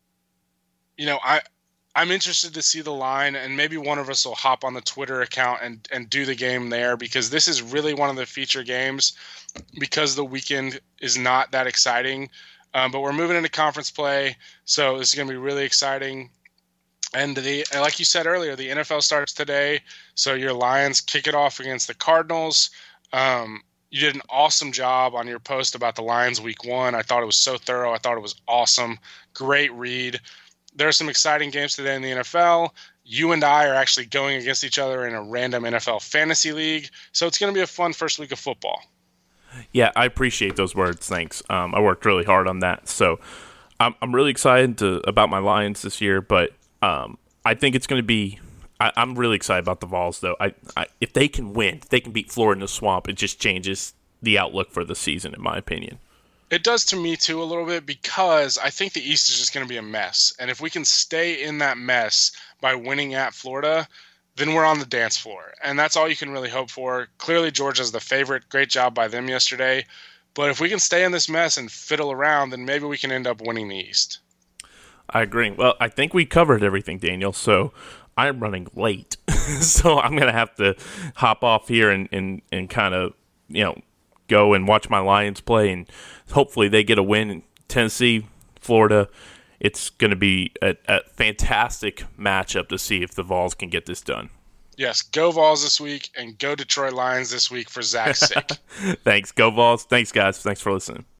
interested to see the line, and maybe one of us will hop on the Twitter account and do the game there, because this is really one of the feature games because the weekend is not that exciting. But we're moving into conference play, so this is going to be really exciting. And like you said earlier, the NFL starts today, so your Lions kick it off against the Cardinals. You did an awesome job on your post about the Lions week 1. I thought it was so thorough. I thought it was awesome. Great read. There are some exciting games today in the NFL. You and I are actually going against each other in a random NFL fantasy league, so it's going to be a fun first week of football. Yeah, I appreciate those words. Thanks. I worked really hard on that, so I'm really excited about my Lions this year, but I think it's going to be I'm really excited about the Vols, though. If they can win, if they can beat Florida in the Swamp, it just changes the outlook for the season, in my opinion. It does to me, too, a little bit, because I think the East is just going to be a mess. And if we can stay in that mess by winning at Florida, then we're on the dance floor. And that's all you can really hope for. Clearly, Georgia's the favorite. Great job by them yesterday. But if we can stay in this mess and fiddle around, then maybe we can end up winning the East. I agree. Well, I think we covered everything, Daniel, so I'm running late. So I'm going to have to hop off here and kind of, go and watch my Lions play, and hopefully they get a win in Tennessee, Florida. It's going to be a fantastic matchup to see if the Vols can get this done. Yes, go Vols this week, and go Detroit Lions this week for Zach's sake. Thanks. Go Vols. Thanks, guys. Thanks for listening.